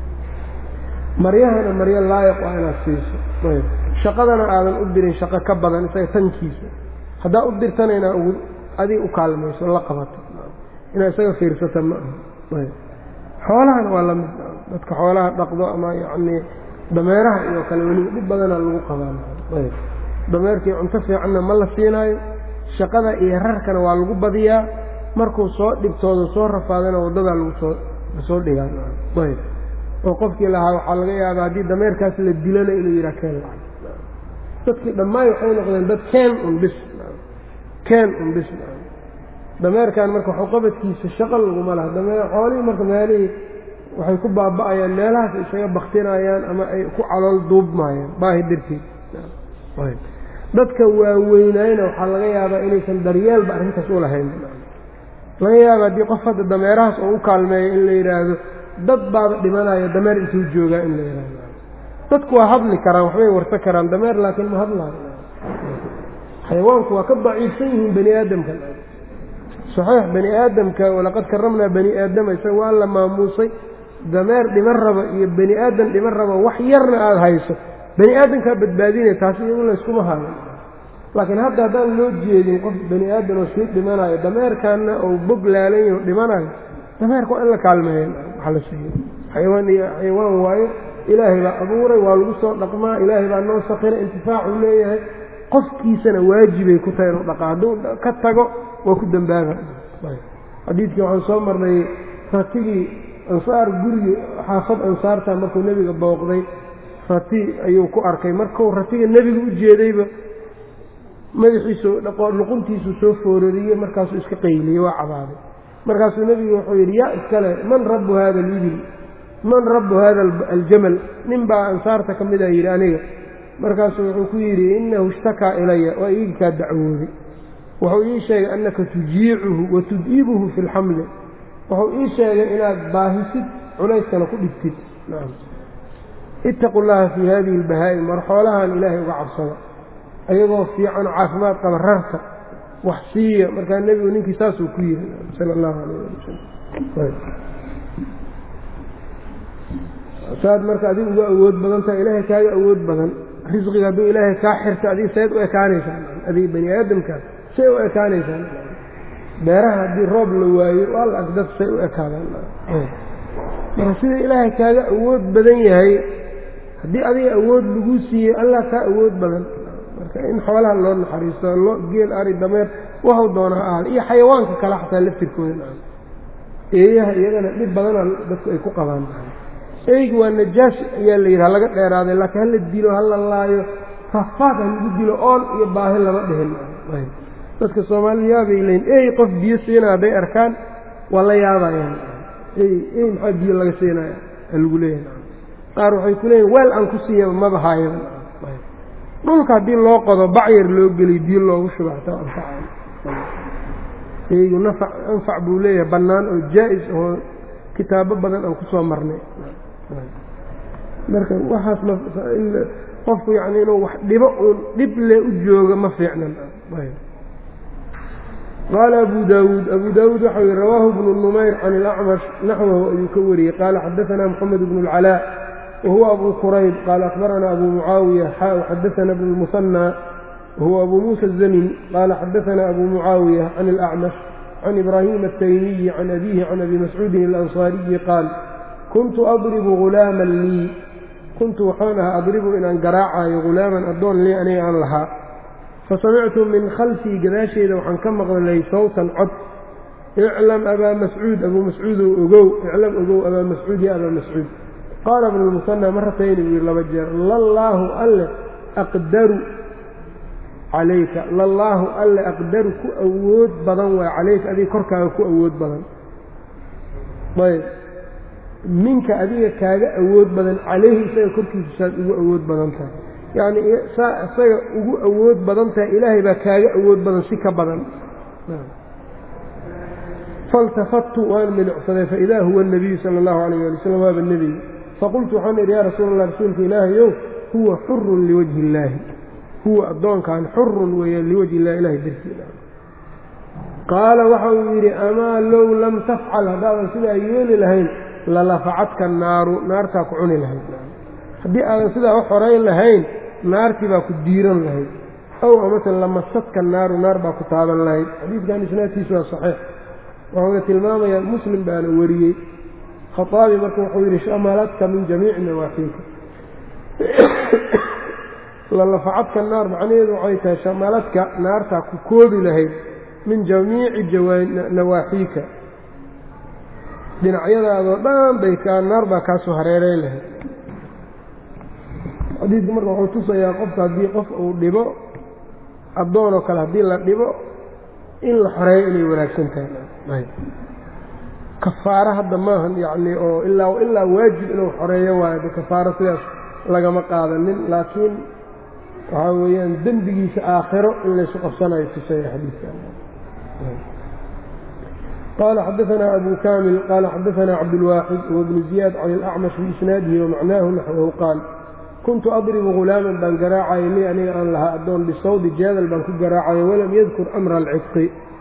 maryahana maryo laayiq waa inaad siiso shaqadana aadan u dirin shaqo ka badan isaga tankiisa haddaa u dirtana inaa adiga u kaalmayso la qabato inaad isaga fiirsata ma aha xoolahana waa lamid dadka xoolaha dhaqdo ama yacnii dameeraha iyo kale weliba dhib badanaa lagu qabaa dameerkii cunto fiicanna ma la siinaayo shaqada iyo rarkana waa lagu badiyaa markuu soo dhibtoodo soo rafaadana waddadaa lasoo dhigaa oo qofkii lahaa waxaa laga yaabaa haddii dameerkaas la dilana inuu yidhaha keen lacag dadkii dhammaan waxay noqdeen dad keen un bis dameerkan marka waxuqabadkiisa shaqo laguma laha xoolihii marka meelihii waxay ku baaba'ayaan meelahaas isaga baktinayaan ama ay ku calool duubmayaan baahi darteed dadka waaweynayna waxaa laga yaabaa inaysan daryeelba arrintaas u lahayn laga yaaba haddii qof hadda dameerahaas oo u kaalmeeyo in la yidhaahdo dad baaba dhimanayo dameer intuu joogaa in la yidhaahdo dadku waa hadli karaan waxbay warsa karaan dameer laakiin ma hadlaayo xayawaanku waa ka daciifsan yihiin bani aadamka saxiix bani aadamka walaqad karamnaa bani aadama isaga waa la maamuusay dameer dhiman raba iyo bani aadam dhiman raba wax yarna aada hayso bani aadamkaa badbaadinaya taasi iyagu layskuma hayo laakiin hadda haddaan loo jeedin qof bani aadam oo sii dhimanayo dameerkaana oo bog laalan yaho dhimanayo dameerka waa in la kaalmeeyo waxa la siiyo xayawaan waayo ilaahay baa abuuray waa lagu soo dhaqmaa ilaahay baa noo sakiray intifaacuu leeyahay qofkiisana waajibay ku tahay inuu dhaqaa hadduu ka tago waa ku dembaaba xadiidkii waxaan soo marnay ratigii ansaar gurigi xaafad ansaarta markuu nebiga booqday rati ayuu ku arkay markuu ratiga nebiga u jeedayba madaxiisu luquntiisu soo foorariyey markaasuu iska qayliyey waa cabaaday markaasuu nebigu wuxuu yidhi yaa iskale man rabbu hada alibil man rabbu hada aljamal nin baa ansaarta ka mida yidhi aniga markaasuu wuxuu ku yidhi innahu ishtakaa ilaya waa iigi kaa dacwooday wuxuu ii sheegay annaka tujiicuhu wa tud'ibuhu fi lxamli wuxuu ii sheegay inaad baahisid culayskana ku dhigtid ittaqu llaha fii hadihi albahaa'im war xoolahan ilaahay uga cabsada ayagoo fiicanoo caafimaad qaba rarka wax siiya markaa nebigu ninkii saasuu ku yidhi sala allahu calayh ali wasalam saad marka adigu uga awood badan tahay ilaahay kaaga awood badan risqiga hadduu ilaahay kaa xirto adiga sayd u ekaanaysaan adiga bani aadamkaas say u ekaanaysaan beeraha haddii roob la waayo waa la agdad say u ekaadaan marka sida ilaahay kaaga awood badan yahay haddii adiga awood lagu siiyey allah kaa awood badan marka in xoolaha loo naxariisto geel ari dameer waxuu doonaa ahal iyo xayawaanka kale xataa laftirkooda eeyaha iyagana dhib badana dadku ay ku qabaan eygu waa najaas ayaa la yidhaha laga dheeraaday laakiin hala dilo hala laayo rafaad ha lagu dilo oon iyo baahi lama dhihin dadka soomaaliyaabay leeyiin ey qof biyo siina hadday arkaan waa la yaabayaan ey maxaa biyo laga siinaya lagu leeyahay qaar waxay ku leeyihin weel aan ku siiya maba haayo dhulka haddii loo qodo bacyar loo geliy biyo loogu shuba xataa anfaca eygu anfac buu leeyahay bannaan oo jaa-is oo kitaabo badan aan kusoo marnay marka waxaas qofku yacni inuu wax dhibo uun dhib le u jooga ma fiicnan qaala abu daawuud waxau yihi rawaahu bnu numayr can ilacmash naxwahu ayuu ka wariyey qaala xadaanaa moxamed bnu اlcalaa wahuwa abu qurayb qaala akhbaranaa abu mucaawiya xadaana bnu lmusanaa wahuwa abu muusa azamin qaala xadaanaa abu mucaawiya can ilacmash can ibraahim ataymiyi can abiihi can abi mascuudin alansaariyi qaal kuntu adribu gulaaman lii kuntu waxaan ahaa adribu inaan garaacayo ghulaaman addoon lii aniga aan lahaa fasamictu min khalfii gadaasheeda waxaan ka maqlay sawtan cod iclam abaa mascuud abuu mascuudow ogow iclam ogow abaa mascuud ya abaa mascuud qaala ibnu lmusanaa marratayni buu yidhi laba jeer lallaahu alle aqdaru calayka lallaahu alle aqdaru ku awood badan waay calayka adiga korkaaga ku awood badan ayb minka adiga kaaga awood badan calayhi isaga korkiisa saad ugu awood badan tahay yacni saa isaga ugu awood badan tahay ilaahay baa kaaga awood badan si ka badan faltafattu waan milicsaday faidaa huwa الnabiyu sala اllahu alayh ali wasalam waaba nebiga faqultu waxaan idhi yaa rasuula allah rasuulka ilaahayow huwa xurun liwajhi illaahi huwa addoonkan xurun weeyaan liwajhi illahi ilahay dartiida qaala waxa uu yidhi amaa low lam tafcal haddaadan sidaa yeeli lahayn lalafacadka naaru naartaa ku cuni lahayd haddii aadan sidaa u xorayn lahayn naartii baa ku diiran lahayd ow amase lamasadka naaru naar baa ku taaban lahayd xadiidkan isnaadkiisu waa saxiix waxuuna tilmaamayaa muslim baana wariyey khaaabi marka wuxuu yidhi shamaladka min jamiici nawaaxiika lalafacadka naar macnaheedu waxay tahay shamaladka naartaa ku koobi lahayd min jamiici nawaaxiika dhinacyadaadoo dhan bay naar baa kaasoo hareereyn lahayd xadiidku marka wuxuu tusayaa qofka haddii qof uu dhibo addoonoo kale haddii la dhibo in la xoreeyo inay wanaagsan tahay kafaaro hadda maahan yacni oo ilaa waajib inuu xoreeyo waayo kafaaro sidaas lagama qaadanin laakiin waxaa weeyaan dembigiisa aakhiro in laysu qabsanayo tusaya xadiidka قال xdثna أbو كاmل qال xdثna cبدالواxد وبن زiyاad عن الأcمش بإsناaدihi ومacnaahu نaxوhu qاal kuntu أضرب غulاama baan garaacaya lii aniga aan lahaa adoon bisawdi jeedal baan ku garaacaya walam ydkur أmra الcطi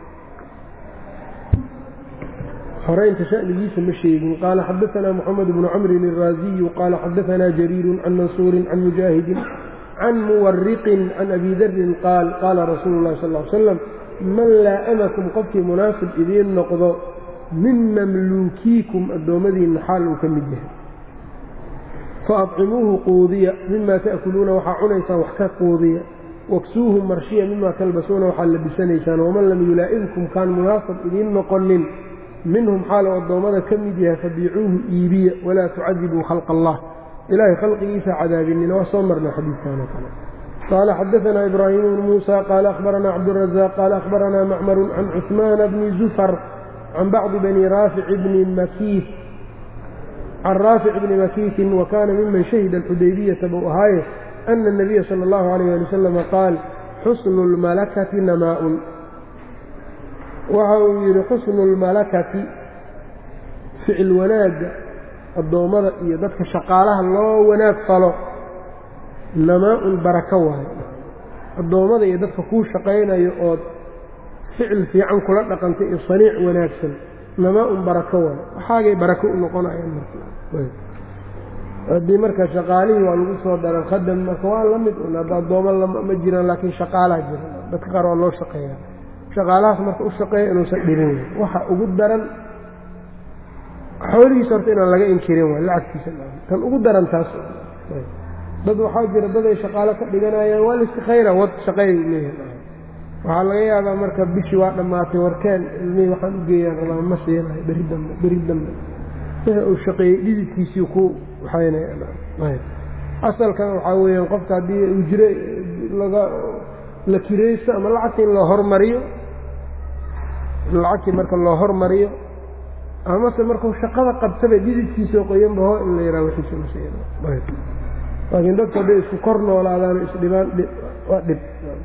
xoraynta shأnigiisa ma sheegin qaala xadثna محamed بن cمri الrاaزي qاala xadثna جريir عن maنsuuri عن مuجاahidi عن muwariqi عن أbي dri qaal qaala rasuul الlahi صلى اه عل sلم man laa'amakum qofkii munaasib idiin noqdo min mamluukiikum addoommadiinna xaal uu ka mid yahay fa adcimuuhu quudiya mimaa ta'kuluuna waxaa cunaysaan wax ka quudiya waksuuhu marshiya mimaa talbasuuna waxaad labisanaysaan waman lam yulaa'imkum kaan munaasib idiin noqonin minhum xaal uu addoommada ka mid yahay fabiicuuhu iibiya walaa tucadibuu khalqa allah ilaahay khalqigiisa cadaabinina waa soo marnay xadiidkaanoo kale قال xdثna إبراهيم بن موسى قال أخبرنا عبدالرزاق قال أخبرنا معمر عن عثمان بن زفر عن بعض بني رافع بن مكيث وكان ممن شهد الحديبية بوهاية أن النبي صلى الله عليه وسلم قال حسن الملكة نماء وعوير حسن الملكة فعل وناج الضومضة يددك شقالها الله وناج فلو namaa-un barako waayo addoommada iyo dadka kuu shaqaynayo ood ficil fiican kula dhaqantay iyo saniic wanaagsan namaa-un barako waayo waxaagay barako u noqonayaan haddii marka shaqaalihii waa lagu soo daran khadam marka waa la mid un hadda addooma ma jiraan laakiin shaqaalaa jira dadka qaar waa loo shaqeeyaa shaqaalahaas marka u shaqeeya inuusan dhirin waxa ugu daran xoolihiisa horta inaan laga inkirin waay lacagtiisa tan ugu daran taas dad waxaa jira dad ay shaqaalo ka dhiganayaan waa liska khayra wad shaqeey leeyahay waxaa laga yaabaa marka bishii waa dhammaatay warkeen ilmihii waxaan u geeyaan rabaa ma siinayo beri dambe wixii uu shaqeeyey dhididkiisii ku waxaynaya asalkan waxaa weeyaan qofka haddii ujre la kiraysto ama lacagta in loo hormariyo lacagtii marka loo hormariyo amase markuu shaqada qabtaba dhididkiisao qoyanbaho in la yahaa wixiisa la siina laakiin dadku hadday isku kor noolaadaan isdhibaan waa dhib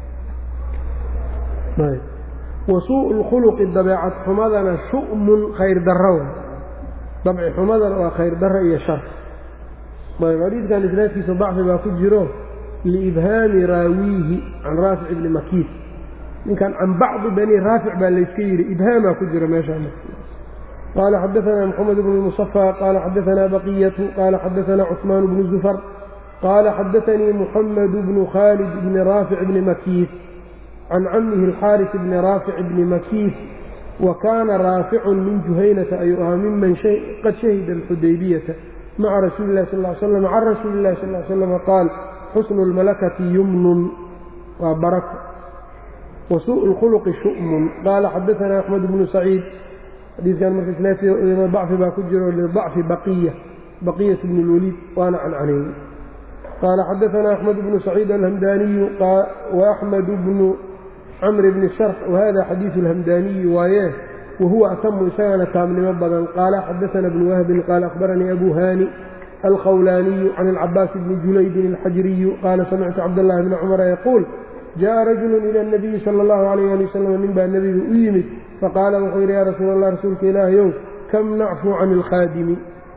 wasuuءu اlkhuluqi dabeecad xumadana shu'mun khayr darro way dabci xumadana waa khayr darro iyo shar xadiidkan isnaadkiisa dacfi baa ku jiro liibhaami raawiihi can raafic ibni makiis ninkan can bacdi bani raafic baa layska yidhi ibhaamaa ku jira meeshaa qaala xadaثna mxamed bn muصafى qaala xadaثna baqiyatu qaala xadaثna cثmaan bnu zufar قال xdثnي محمد بن khالد بن رافع بن مكيث عن cمه الxاrث بن رافع بن مكيث وkاna rاaفع min جuhaynةa ayuu ahaa miman qad شhahida الxudaybiyaةa maca rasuuli illahi sal ly slam can rasuuli illahi sal ly slam qaal xusnu lmalakati yumnun waa barako wasuuءu اlkhuluqi shu'mun qaala xadaanaa axmed bnu saciid xadiidkan marka isnaadkiisa dacfi baa ku jiro lidacfi baqiyat bn اlwaliid waana cancaneeyey qaala xadaanaa axmed bnu saciid alhamdaaniyu waaxmed bnu camr bni sharx wahada xadiidu alhamdaaniyi waaye wahuwa atamu isagana taamnimo badan qaala xadaana bnu wahbin qaala akhbaranii abu haani alkhawlaaniyu can alcabaas bni julaydin alxajriyu qaala samictu cabdاllahi bni cumara yaquul jaءa rajulu ilى الnabiyi salى اllahu alayh ali wasalam nin baa nebiga u yimid faqaala wuxuu yidhi yaa rasuul allah rasuulka ilaahayow kam nacfuu can اlkhaadimi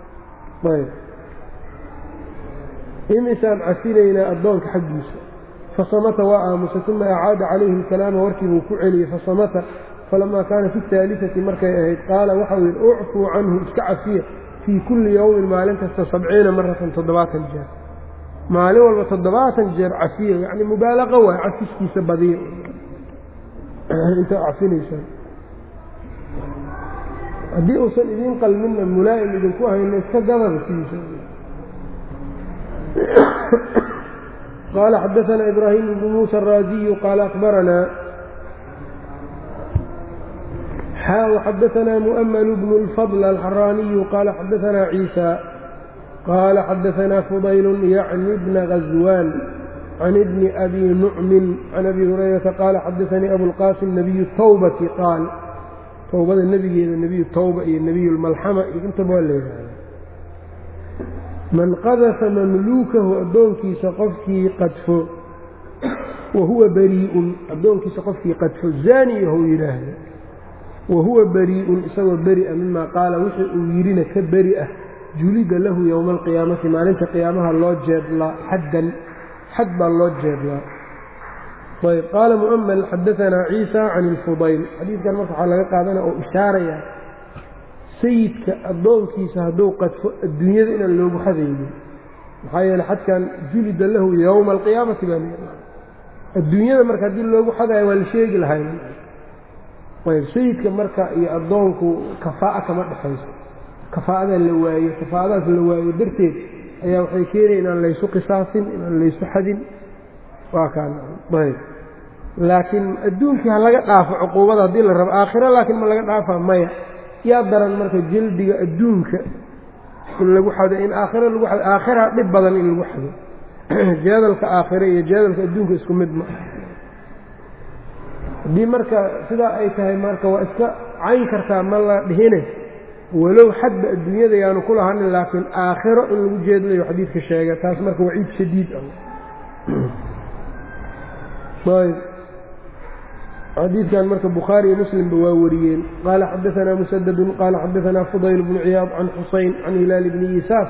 imisaan cafinaynaa addoonka xaggiisa fasamata waa aamusay uma acaada calayhi اlkalaama warkiibuu ku celiyey fasamata falamaa kaana fi اhaaliثati markay ahayd qaala waxau yidhi ucfuu canhu iska cafiya fii kulli yowmin maalin kasta 70 maratan 70 jeer maalin walba 70 jeer cafiya yacni mubaalaqa waay cafiskiisa badiya inta cafinaysaan haddii uusan idiin qalminna mulaa'im idinku hayno iska gadaba sidiisa qaala xadaanaa ibraahim bnu muusa araaziyu qaala akhbaranaa xadaanaa mu'ml bnu اlfadl alxaraaniyu qaala xadaanaa ciisa qaala xadaanaa fudayl yacni bna gazwaan can ibni abi nucmin can abi hurayrata qaala xadaanii abulqaasim nabiyu tawbati qaal towbada nebigeeda nebiyu tawba iyo nebiyu lmalxama iyo intaba waa leedahay man qadafa mamluukahu addoonkiisa qofkii qadfo wahuwa barii'un addoonkiisa qofkii qadfo zaaniyahu yidhaahda wahuwa barii'un isagoo beri'a mimaa qaala wixii uu yidhina ka beri ah julida lahu yowma alqiyaamati maalinta qiyaamaha loo jeedlaa xaddan xad baa loo jeedlaa ayb qaala mu'ml xadaanaa ciisa can ilfudayl xadiidkan marka waxaa laga qaadana oo ishaaraya sayidka addoonkiisa hadduu qadfo adduunyada inaan loogu xadaynin maxaa yeele xadkan julida lahu yowma alqiyaamati baa adduunyada marka haddii loogu xadayo waa la sheegi lahay ayb sayidka marka iyo addoonku kafaa'a kama dhexayso kafaa'ada la waayo kafaa'adaas la waayo darteed ayaa waxay keenaya inaan laysu qisaasin inaan laysu xadin waa kaan ayb laakiin adduunkii ha laga dhaafo cuquubada haddii la rabo aakhiro laakiin ma laga dhaafaa maya yaa daran marka jeldiga adduunka in lagu xado in aakhiro lagu xado aakhira dhib badan in lagu xado jeedalka aakhiro iyo jeedalka adduunka isku mid ma haddii marka sidaa ay tahay marka waa iska cayn kartaa ma la dhihine walow xadba adduunyada yaanu ku lahanin laakiin aakhiro in lagu jeedlayo xadiidka sheega taas marka waciid shadiid ah ayb xadiidkan marka bukhaari iyo muslimba waa wariyeen qaala xadaanaa musadadun qaala xadaanaa fudayl bnu ciyaad can xusayn can hilaal bni yisaaf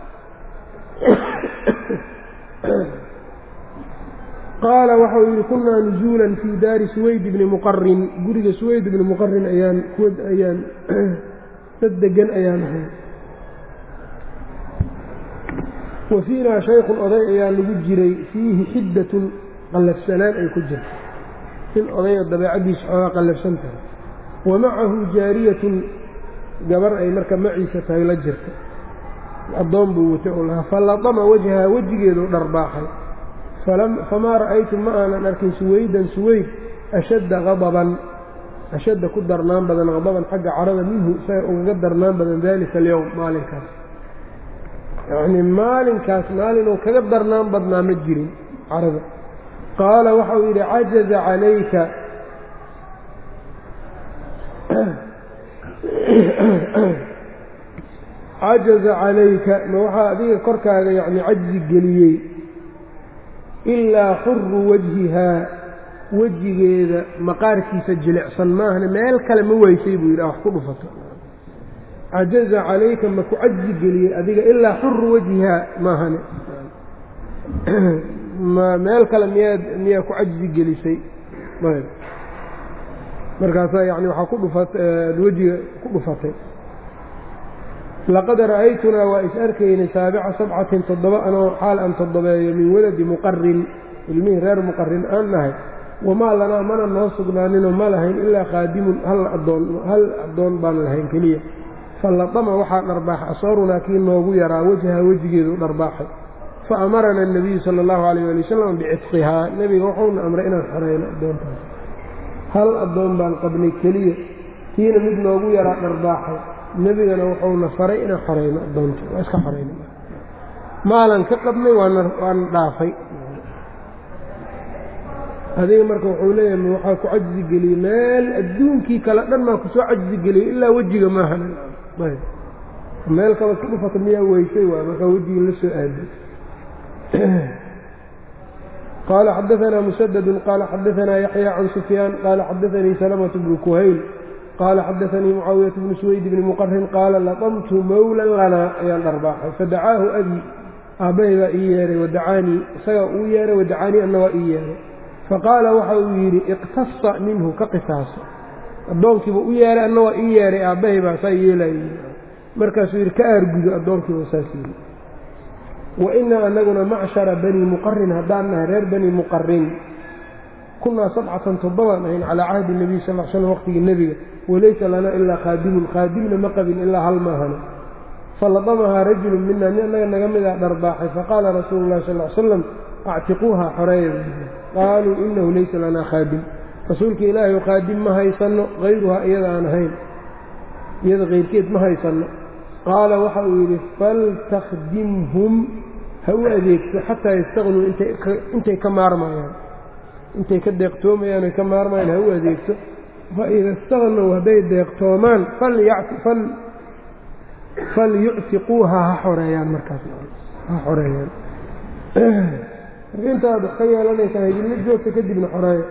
qaala waxau yidhi kunaa nuzuulan fii daari suwayd bni muqarin guriga suwayd bni muqarin ayaan dad degan ayaan ahay wa fiinaa shaykhun oday ayaa lagu jiray fiihi xiddatun qallafsanaan ay ku jirto in odayoo dabeecaddiisa xoogaa qallafsan tahay wa macahu jaariyatun gabar ay marka maciisa tahay la jirta addoon buu watay oo lahaa faladama wajhaha wejigeedu dharbaaxay famaa ra'aytu ma aanan arkin suwaydan suwayd ashadda ku darnaan badan qadaban xagga carada minhu isaga ugaga darnaan badan daalika alyowm maalinkaas yacnii maalinkaas maalinuu kaga darnaan badnaa ma jirin carada qaala waxau yidhi cajaza calayka ma waxaa adiga korkaaga yacni cajzi geliyey ilaa xuru wajhihaa wejigeeda maqaarkiisa jilicsan maahane meel kale ma weysay buu yidhi wax ku dhufato cajaza calayka ma ku cajzi geliyey adiga ilaa xuru wajhihaa maahane meel kale miyaa ku cajzi gelisay markaasaa yani waxaa wejiga ku dhufatay laqad ra'aytunaa waa is arkaynay 7 anoo xaal aan toddobeeyo min waladi muqarin ilmihii reer muqarin aan nahay wamaa lanaa mana noo sugnaaninoo ma lahayn ilaa qaadimun hal addoon baan lahayn keliya faladama waxaa dharbaaxay asarunaa kii noogu yaraa wajha wejigeedu dharbaaxay faamarana الnabiyu salى اllahu alayh ali wasalam bicitqihaa nebiga wuxuuna amray inaan xoreyno addoontaas hal addoon baan qabnay keliya kiina mid noogu yaraa dharbaaxay nebigana wuxuuna faray inaan xoreyno addoonta waa iska xoreyna maalan ka qabnay waana dhaafay adiga marka wuxuu leeyahay waxaa ku cajzi geliyey meel adduunkii kale dhan maa kusoo cajzi geliyey ilaa wejiga maahan meel kaba ka dhufata miyaa weysay waa markaa wejigii la soo aaday qaala xadaanaa musadadu qaala xadaanaa yaxya can sufyaan qaala xadaanii salamatu bnu kuhayl qaala xadaanii mucaawiyat bnu suwayd bni muqarin qaala latamtu mawlan lanaa ayaan dharbaaxay fadacaahu abii aabbahay baa ii yeehay wadacaanii isagaa uu yeehay wadacaanii anna waa ii yeehay faqaala waxa uu yidhi iqtasa minhu ka qisaaso addoonkiiba u yeehay anna waa ii yeehay aabbahay baa saa yeelaayey markaasuu yidhi ka aargudo addoonkiiba saas yidhi wa inaa anaguna macshara bani muqarin haddaan nahay reer bani muqarin kunaa 7 toddobaan ahayn calaa cahdi nebiy sal slam waqtigii nebiga walaysa lanaa ilaa khaadimun khaadimna ma qabin ilaa hal maahana faladamahaa rajulu mina nin annaga naga midaa dharbaaxay faqaala rasuulu llahi sal slam actiquuhaa xoreeya qaaluu inahu laysa lanaa khaadim rasuulka ilaahay o khaadim ma haysanno hayruhaa iyada aan ahayn iyada kayrkeed ma haysanno qaala waxa uu yidhi faltakhdimhum ha u adeegto xataa yastaqnuu intay ka maarmayaan intay ka deeqtoomayaan oy ka maarmayaan ha u adeegto faida istaqnow hadday deeqtoomaan falyuctiquuha ha xoreeyaan markaas ha xoreeyaan intaad wax ka yeelanaysaa hidinla joogta kadibna xoreeya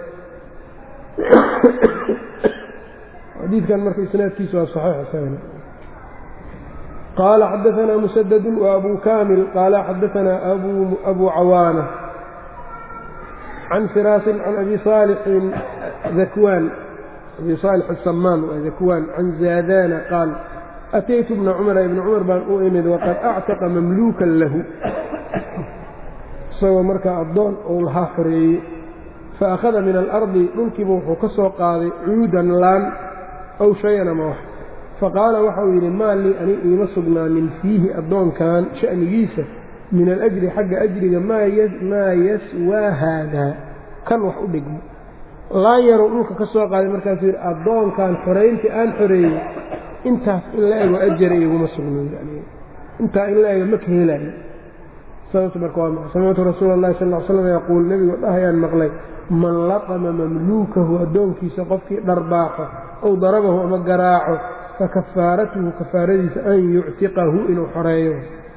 xadiidkan marka isnaadkiisu waa saxiix isagana qaala xadaanaa musadadu وabu kamil qaala xadaanaa abu cawaana can firaasin can abi saalixin dakwaan abi saalix asamaan waa dakwaan can zaadana qaal ataytu bna cumara ibna cumar baan u imid waqad actaqa mamluukan lahu isagoo markaa addoon uu lahaa xoreeyey faakhada min alardi dhulkiiba wuxuu ka soo qaaday cuudan laan aw shayan ama wax faqaala waxauu yidhi maa lii ani iima sugnaanin fiihi addoonkan sha'nigiisa min alajri xagga ajriga maa yaswaa haadaa kan wax u dhigmo laan yaruu dhulka ka soo qaaday markaasuu yidhi addoonkan xorayntii aan xoreeyey intaas in la ego ajara iguma sugnayn intaa in la ego ma ka helayo sababta marka waa maa samictu rasuula allahi sal l slam yaquul nebigu dhahayaan maqlay man laqama mamluukahu addoonkiisa qofkii dharbaaxo ow darabahu ama garaaco fakafaaratuhu kafaaradiisa an yuctiqahu inuu xoreeyo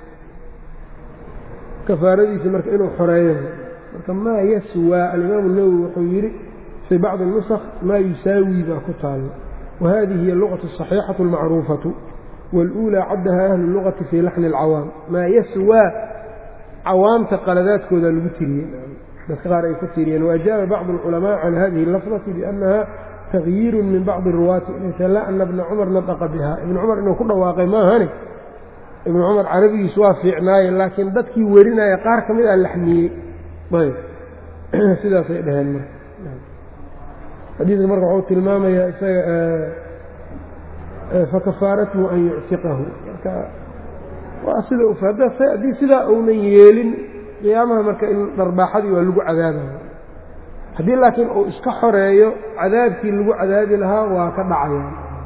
kafaaradiisa marka inuu xoreeyo marka maa yaswaa alimaamu nawowi wuxuu yidhi fii bacdi nusakh maa yusaawi baa ku taalla wahadihi hiya luqatu asaxiixatu almacruufatu waluulaa caddaha ahlu lugati fii laxni alcawaam maa yaswaa cawaamta qaladaadkooda lagu tiriyey dadka qaar ay ku tiriyeen waajaaba bacdu alculamaa can hadihi lafdati biannaha تغyiir min bacضi الruwaati laysa la ana bna cumar nataqa biha ibn cumar inuu ku dhawaaqay maahane ibn cumar carabigiisu waa fiicnaaye laakiin dadkii werinaya qaar ka mid a laxmiyey ayb sidaasay dhaheen marka xadiidka marka wuxuu tilmaamayaa isaga fakafaaratuhu an yuctiqahu marka waa sida haddii sidaa uunan yeelin qiyaamaha marka in dharbaaxadii waa lagu cadaabaya haddii laakiin uu iska xoreeyo cadaabkii lagu cadaabi lahaa waa ka dhacaya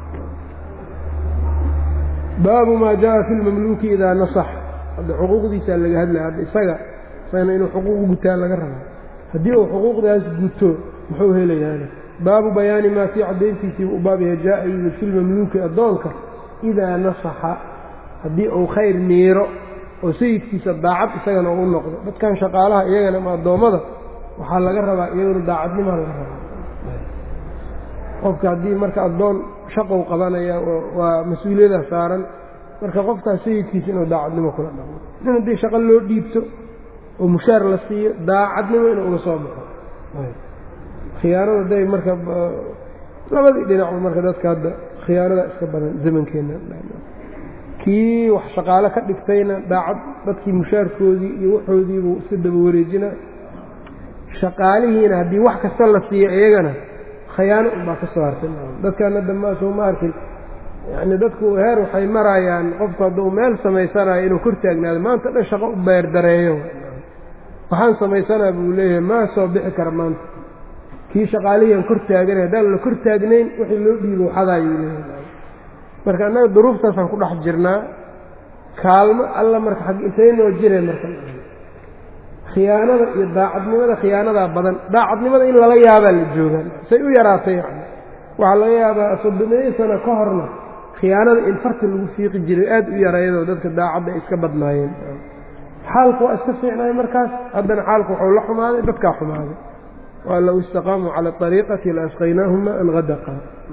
baabu maa jaa fi lmamluuki idaa nasax hadda xuquuqdiisaa laga hadlaya hadda isaga inuu xuquuq gutaa laga raba haddii uu xuquuqdaas guto muxuu helayaana baabu bayaani maa fii caddayntiisii u baab yahay jaa yimid fi lmamluuki addoonka idaa nasaxa haddii uu khayr miiro oo sayidkiisa daacad isagana u noqdo dadkan shaqaalaha iyagana ama addoommada waxaa laga rabaa iyaguna daacadnimaa laga rabaa qofka haddii marka addoon shaqow qabanaya waa mas-uuliyada saaran marka qofkaas sayidkiisa inuu daacadnimo kula dhaqmo in haddii shaqo loo dhiibto oo mushaar la siiyo daacadnimo inuu uga soo baxo khiyaanada day marka labadii dhinacba marka dadka hadda khiyaanada iska badan zamankeenna kii wax shaqaalo ka dhigtayna daacad dadkii mushaarkoodii iyo waxoodiibuu iska daba wareejina shaqaalihiina haddii wax kasta la siiyo iyagana khayaano unbaa ka soo hartay dadkan hadda ma soo ma arkin yani dadku heer waxay marayaan qofku hadduu meel samaysanayo inuu kor taagnaado maanta dhan shaqo u beerdareeyo waxaan samaysanaa buu leeyahay maa soo bixi kara maanta kii shaqaalihiian kor taaganay haddaan la kor taagnayn wixii loo dhiibo waxadaayuu leeyahay marka annaga duruuftaasaan ku dhex jirnaa kaalmo alla marka xag intaynoo jireen marka khiyaanada iyo daacadnimada khiyaanadaa badan daacadnimada in lala yaabaa la joogaan say u yaraatay yani waxaa laga yaabaa 30 sano ka horna khiyaanada in farta lagu fiiqi jiray aad u yarayadoo dadka daacadda ay iska badnaayeen xaalku waa iska fiicnay markaas haddana xaalku wuxuu la xumaaday dadkaa xumaaday waa low istaqaamuu cala ariiqati la asqaynaahum maan gadaqa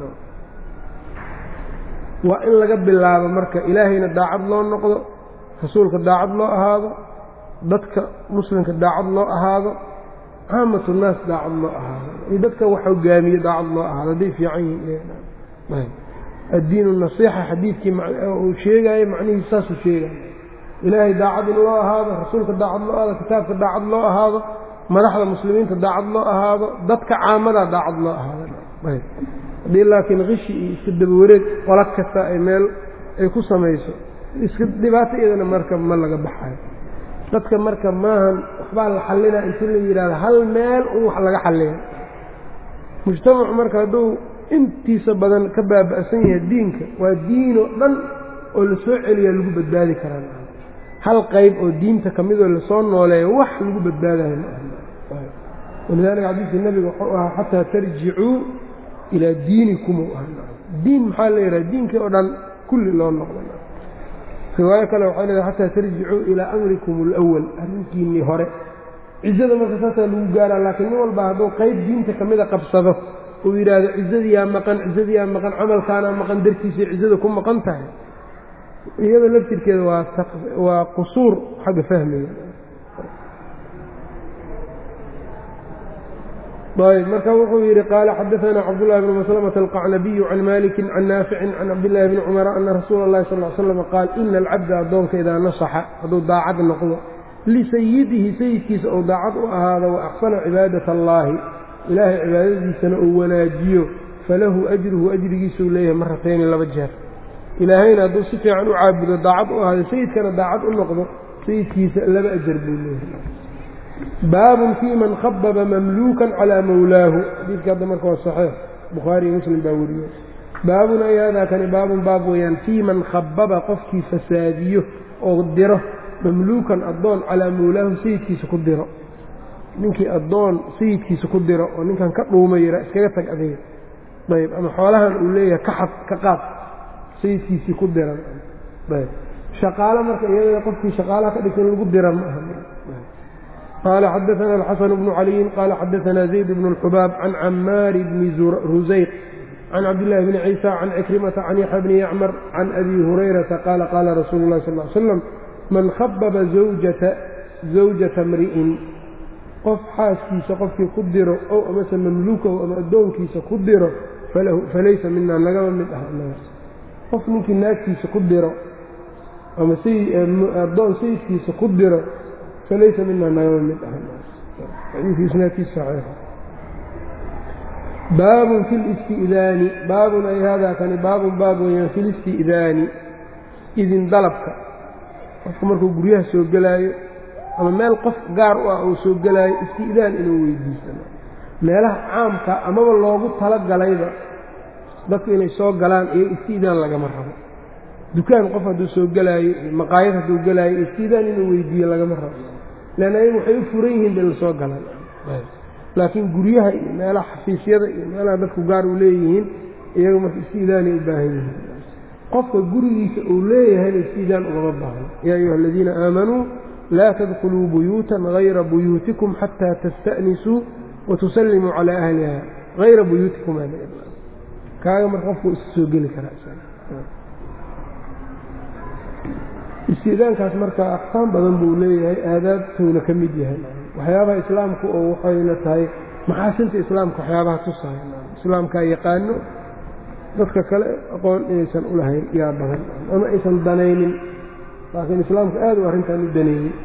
waa in laga bilaabo marka ilaahayna daacad loo noqdo rasuulka daacad loo ahaado dadka muslimka daacad loo ahaado caamatu naas daacad loo ahaado iyo dadka wax hogaamiye daacad loo ahaado hadday fiican yihiin addiin nasiixa xadiidkii uu sheegaayo macnihiisa saasuu sheegaya ilaahay daacad in loo ahaado rasuulka daacad loo ahaado kitaabka daacad loo ahaado madaxda muslimiinta daacad loo ahaado dadka caamada daacad loo ahaado haddii laakiin qishi iyo iska dabawareeg qola kasta ay meel ay ku samayso iska dhibaato iyadana marka ma laga baxayo dadka marka maahan waxbaa la xallinaa intii la yidhaahdo hal meel un wax laga xalliya mujtamacu marka hadduu intiisa badan ka baaba'san yahay diinka waa diinoo dhan oo la soo celiyaa lagu badbaadi karaan hal qayb oo diinta ka midoo lasoo nooleeyo wax lagu badbaadayo ma aha walidaalika xadiiskii nabiga wuxuu ahaa xataa tarjicuu ilaa diinikum u aha diin maxaa la yidhaha diinkii oo dhan kulli loo noqdo riwaayo kale waxay leedahay xataa tarjicuu ilaa amrikum alawal arrinkiinnii hore cizada marka saasaa lagu gaaraa laakiin nin walba hadduu qayb diinta ka mida qabsado uu yidhaahdo cizadiyaa maqan camalkaanaa maqan dartiisay cizada ku maqan tahay iyada laftirkeeda waa qusuur xagga fahmiga ayb marka wuxuu yidhi qaala xadaanaa cabdullahi bnu maslamata alqacnabiyu can malikin can naaficin can cabdillahi bni cumara ana rasuula اllahi sal slam qaal ina alcabda addoonka idaa nasaxa hadduu daacad noqdo lisayidihi sayidkiisa ou daacad u ahaado wa axsana cibaadat allaahi ilaahay cibaadadiisana uu wanaajiyo falahu ajruhu ajrigiisuu leeyahay maratayni 2 jeer ilaahayna hadduu si fiican u caabudo daacad u ahaado sayidkana daacad u noqdo sayidkiisa 2 ajar buu leeyahay baabun fii man khababa mamluukan calaa mawlaahu xadiidka hadda marka waa saxiix bukhaari iyo muslim baa wariyey baabun ay haadaa kani baabun baab weeyaan fii man khababa qofkii fasaadiyo oo diro mamluukan addoon calaa mawlaahu sayidkiisa ku diro ninkii addoon sayidkiisa ku diro oo ninkan ka dhuumayra iskaga tag adiga ayb ama xoolahan uu leeyahay ka qaad sayidkiisii ku diran ayb shaqaalo marka iyada qofkii shaqaalaha ka dhigtan lagu dira ma aha قال xdثna الxسن بن علي qال xdثna زيد بن الحباab عن cmاar بن رuزyq عن cبدالله بن عيسى عن عكرمة عن يحيى بن يعمر عن أbي هريرةa qال qاla رsuل الlه صلى اه عليه وسلم maن khبba زawجaةa امriئin qof xaaskiisa qofkii ku diro ow amase mamluukahu ama addoonkiisa ku diro falaysa mina nagama mid ah qof ninkii naagtiisa ku diro ama addoon sayidkiisa ku diro فليس منا نغم من أهل حديث إسنادي صحيح باب في الاستئذان باب أي هذا كان باب في الاستئذان إذن ضلبك qofka markuu guryaha soo galaayo ama meel qof gaar u ah uu soo galaayo isti'daan inuu weydiisano meelaha caamka amaba loogu talagalayba dadku inay soo galaan iyo isti'daan lagama rabo dukaan qof hadduu soo galaayo maqaayad hadduu galaayo istiidaan inuu weydiiyo lagama rabo leanna ayagu waxay u furan yihiin bay la soo galaan laakiin guryaha iyo meelaha xafiisyada iyo meelaha dadku gaar u leeyihiin iyagu marka istiidaanay u baahan yihiin qofka gurigiisa uu leeyahayna istiidaan ugama baahno yaa ayuha aladiina aamanuu laa tadkhuluu buyuutan hayra buyuutikum xataa tasta'nisuu watusallimuu calaa ahliha hayra buyuutikum kaaga marka qofku iska soo geli karaa istiidaankaas marka aqsaam badan buu leeyahay aadaabtuuna ka mid yahay waxyaabaha islaamku oo waxayna tahay maxaasinta islaamka waxyaabaha tusaya islaamkaa yaqaano dadka kale aqoon inaysan u lahayn yaa badan ama aysan danaynin laakiin islaamka aad u arrintan u daneeyey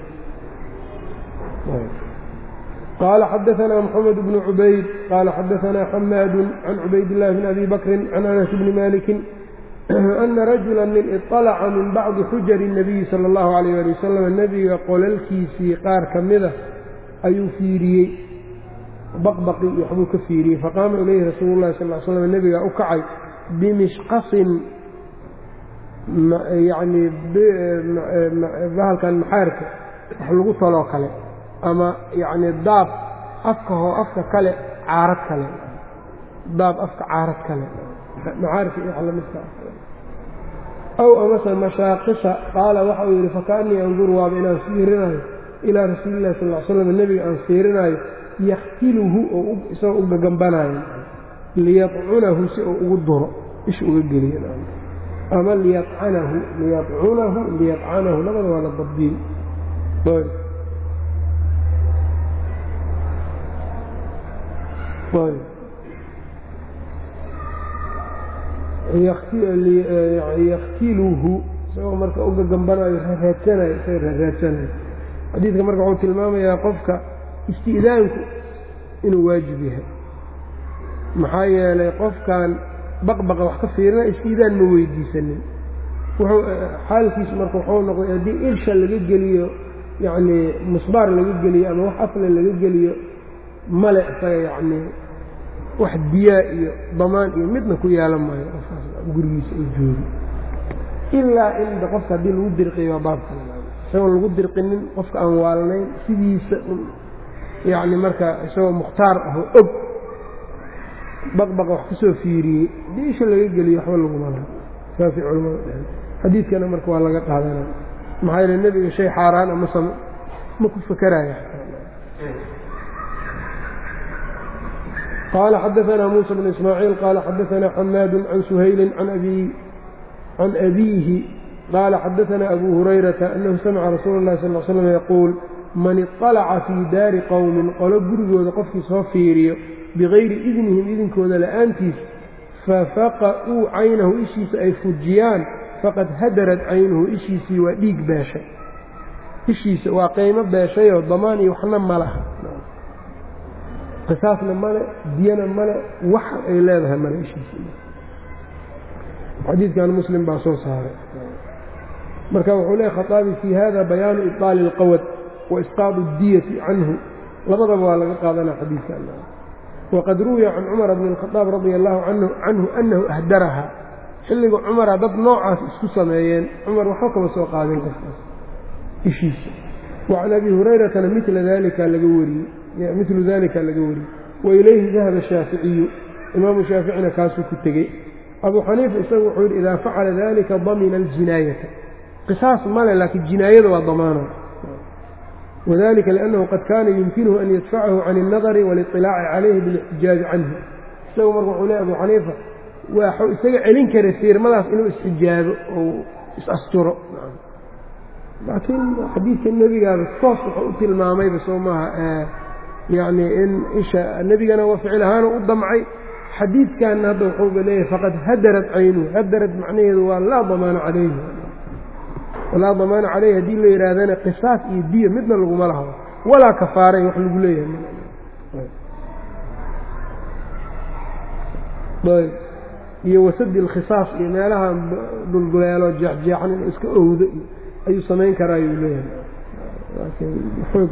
قال xdثna محمد بن عبيد qال xdثna حmاad عن عubayd اللh بن أbي بكر عن أنس بن مالك ana rajula nin iطalaca min bacdi xujari الnabiyi salى اllahu عalayh ali wasalam nebiga qolalkiisii qaar ka mida ayuu fiiriyey baqbaqi iyo waxbuu ka fiiriyey faqaama ilayhi rasuulu اllahi sal ly slam nebigaa u kacay bimishqasin yani bahalkan maxaarka wax lagu taloo kale ama yani daab afka kale caarad kale daab afka caarad kale maxaarka iyo wax lamidka aw amase mashaaqisa qaala waxa uu yidhi fakaanii anduru waaba inaan fiirinayo ilaa rasuuli llahi sal slam nebiga aan fiirinayo yaktiluhu oo isagoo u gagambanaayo liyadcunahu si uu ugu duro ish uga geliyo ama liyadcanahu labada waa la dabdiyey yaktiluhu isagoo marka u gagambanayo raadsanayo xadiidka marka wuxuu tilmaamayaa qofka isti'daanku inuu waajib yahay maxaa yeelay qofkan baqbaqa wax ka fiirina isti'daan ma weydiisanin xaalkiisu marka wuxuu noqday haddii ilsha laga geliyo yacnii musbaar laga geliyo ama wax afle laga geliyo male isaga yacnii wax diyaa iyo damaan iyo midna ku yeelan maayo qofkaas gurigiisa uu joogi ilaa inda qofka haddii lagu dirqiyo waa baabka isagoon lagu dirqinin qofka aan waalnayn sidiisa yacni marka isagoo mukhtaar ahoo og baqbaqa wax kusoo fiiriyey haddii isha laga geliyo waxba laguma laha saasay culimmadu dhaheen xadiidkana marka waa laga qaadanaya maxaa yeele nebiga shay xaaraan ama ma ku fakeraya قال xdثna موسى بن إسماعيل qال xdثna حmاad عن سhayل عن أbيه qال xdثna أbو هريرة أنه سمع رsuuل الlhi صلى اه علي وسلم يقول maن اطلca fي daari qوم qolo gurigooda qofkii soo fiiriyo bغayri إdنiهim idinkooda la'aantiis fafaqأuu caynahu ishiisa ay fujiyaan faqad hadarad caynuhu ishiisii waa dhiig beeshay ishiisa waa qaymo beeshayoo damaan iyo waxna ma laha qisaasna male diyana male wax ay leedahay male ishiisa xadiidkan muslim baa soo saaray marka wuxuu leeyahy khaطaabi fii hada bayaanu ibطaali اlqawad wa isqaad اdiyati canhu labadaba waa laga qaadanaa xadiidkan waqad ruwiya can cumar bn الkhaطaab radia allahu canhu anahu ahdaraha xilliga cumara dad noocaas isku sameeyeen cumar waxba kama soo qaadin qofkaas ishiisa wacan abi hurayratana mila dalika laga wariyey milu dalika laga wariyey wailayhi dahaba shaaficiyu imaamu shaaficina kaasuu ku tegey abuu xaniifa isagu wuxuu yidhi idaa facala dalika damina aljinaayata qisaas male laakiin jinaayada waa damaana wadalika liannahu qad kaana yumkinuhu an yadfacahu can الnadari wاliطilaaci calayhi biاlاxtijaaji canhu isagu marka wuxuu leey abuu xaniifa waxuu isaga celin karay fiirmadaas inuu isxijaabo ou is-asturo laakiin xadiidka nebigaaba toos wuxuu u tilmaamayba soo maaha yacni in isha nebigana waa ficil ahaanu u damcay xadiidkanna hadda wuxuuba leeyahay faqad hadarad caynuhu hadarad macnaheedu waa laa damaana calayhi laa damaana caleyhi haddii la yidhaahdana qisaas iyo diyo midna laguma laha walaa kafaaray wax lagu leeyahay iyo wasadi اlkhisaas iyo meelaha dulduleelo jeexjeexan inuu iska owdo iyo ayuu samayn karaa ayuu leeyahay laakiin xoog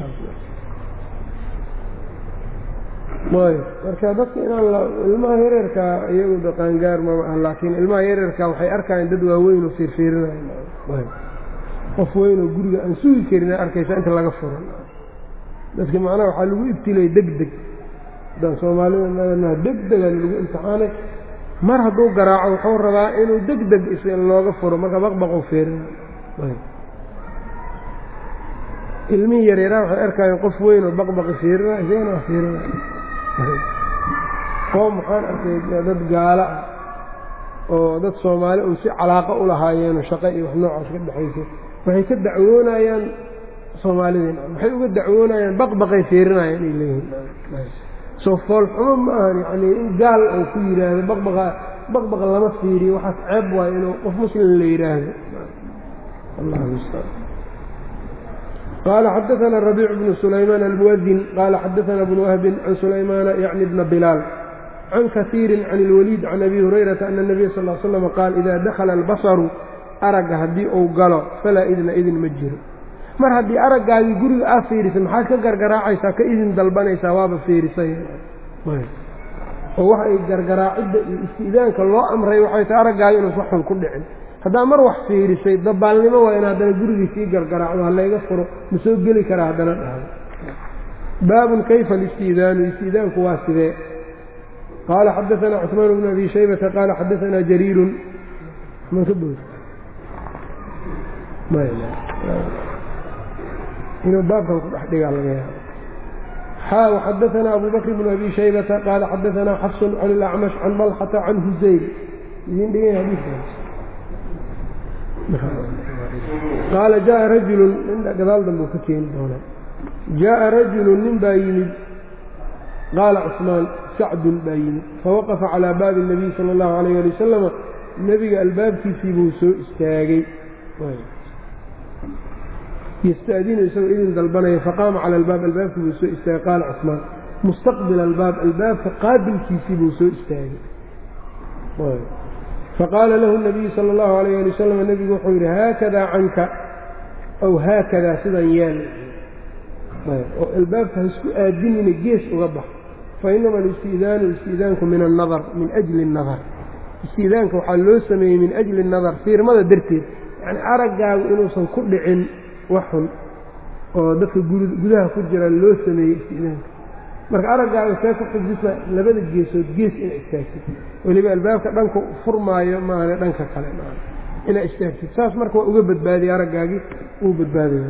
badnay marka dadka inaan ilmaha yareerkaa iyagu qaangaar mama ah laakiin ilmaha yareerkaa waxay arkayaan dad waaweyn oo fiirfiirinaya qof weyn oo guriga aan sugi karin arkaysa inta laga furo dadka macnaha waxaa lagu ibtilay degdeg hadaan soomaalida degdegan lagu imtixaanay mar hadduu garaaco wuxuu rabaa inuu degdeg looga furo marka baqbaqu fiirina ilmihii yareeraa waxay arkayeen qof weyn oo baqbaqi fiirina isagana waa fiirina qoom waxaan arkay dad gaala ah oo dad soomaali un si calaaqa u lahaayeenoo shaqo iyo wax noocaas ka dhexaysay waxay ka dacwoonayaan soomaalideen waxay uga dacwoonayaan baqbaqay fiirinayaan inay leeyihiin soo foolxumo ma ahan yacnii in gaal uu ku yidhaahdo baqbaqa lama fiiriyo waxaas ceeb waayo inuu qof muslim la yidhaahdo allahu mustacaan qaala xadaثana rabiic bnu sulaymaan almuwadin qaala xadaثana bnu wahbin can sulaymaana yacni bna bilaal can kasiirin can ilwaliid can abi hurayrata ana nabiya sal l slam qaal idaa dakhala albasaru aragga haddii uu galo falaa idna idin ma jiro. mar haddii araggaagii guriga aa fiirisay maxaad ka gargaraacaysaa ka idin dalbanaysaa waaba fiirisay. oo waxa ay gargaraacidda iyo isti'daanka loo amray waxay tahay araggaagi inuusa xun ku dhicin. haddaa mar wax fiirisay dabaalnimo waa in haddana gurigii sii gargaraacdo halayga furo ma soo geli karaa haddana dhahdo. baabun kayfa alisti'daanu isti'daanku waa sidee. qaala xadaanaa cusmaan bnu abi shaybata qaala xadaanaa jariirun inuu baabkan ku dhex dhigaa laga yaabo. وxadaثna abu bkr بن abi shaybةa qaala xadaثna xafs can الأcmaشh can طلxةa can husayl idin dhigay xadiikan qaala jaءa rajulu gadaal danbuu ka keeni doonaa jaءa rajulu nin baa yimid qaala cثmaan sacdun baa yimid fawaqafa calىa baabi الnabiy salى الlahu عalيه alي wasalam nebiga albaabkiisii buu soo istaagay yasta'dinu isagoo idin dalbanaya faqaama cala albaab albaabkii buu soo istaagay qaala cusmaan mustaqbil albaab albaabka qaabilkiisii buu soo istaagay. faqaala lahu nabiyu sala allahu alayh ali wasalam nebigu wuxuu yidhi haakadaa canka aw haakadaa sidan yeel oo albaabka ha isku aadinina gees uga bax fa inama alisti'daanu isti'daanku min annadar min ajli annadar isti'daanka waxaa loo sameeyey min ajli annadar fiirmada darteed yacni araggaagu inuusan ku dhicin wax xun oo dadka gudaha ku jira loo sameeyey isti'daanka. marka araggaaga see ku xifdisa labada geesood gees ina istaagtid weliba albaabka dhanka furmaayo maahane dhanka kale ina istaagtid saas marka waa uga badbaadiyey araggaagii uu badbaadaya.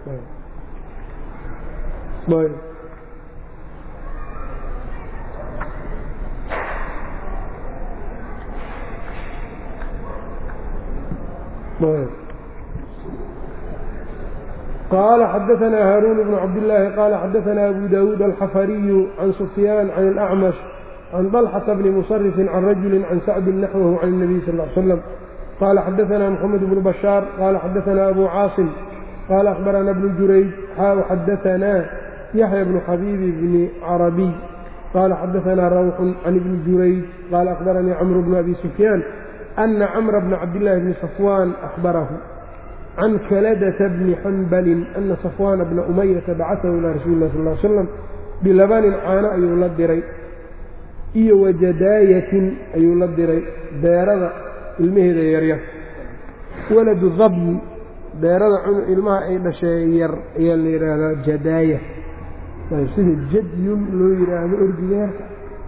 قال xadaثna hاrون بن cabdاللahi qال xadaثna أbو dاود الxفري عن سفyاn عن الأعمش عن طلحة بن مصرف عن رجل عن سعد نحوه عن النبي صلى الله عليه وسلم qال xadaثna محمد بن بشhاaر qال xadaثna أbو cاaصم qال أخبرna بن جurayج xadaثna يحيى بن xبيب بن عربي qال xadaثna روح عن بن جurayج qال أخبرني cمرو بن أbي سفyاn أنa cمر بن cabداللahi بن صفوان أخبره can kaladata bni xambali ana safwaana bna umayata bacaahu ilaa rasuuli lah sal l slam bilabanin caano ayuu la diray iyo wajadaayatin ayuu la diray beerada ilmaheeda yaryar waladu dabyi beerada ilmaha ay dhashee yar ayaa la yidhaahdaa jadaaya sida jadyun loo yidhaahdo orgigeerka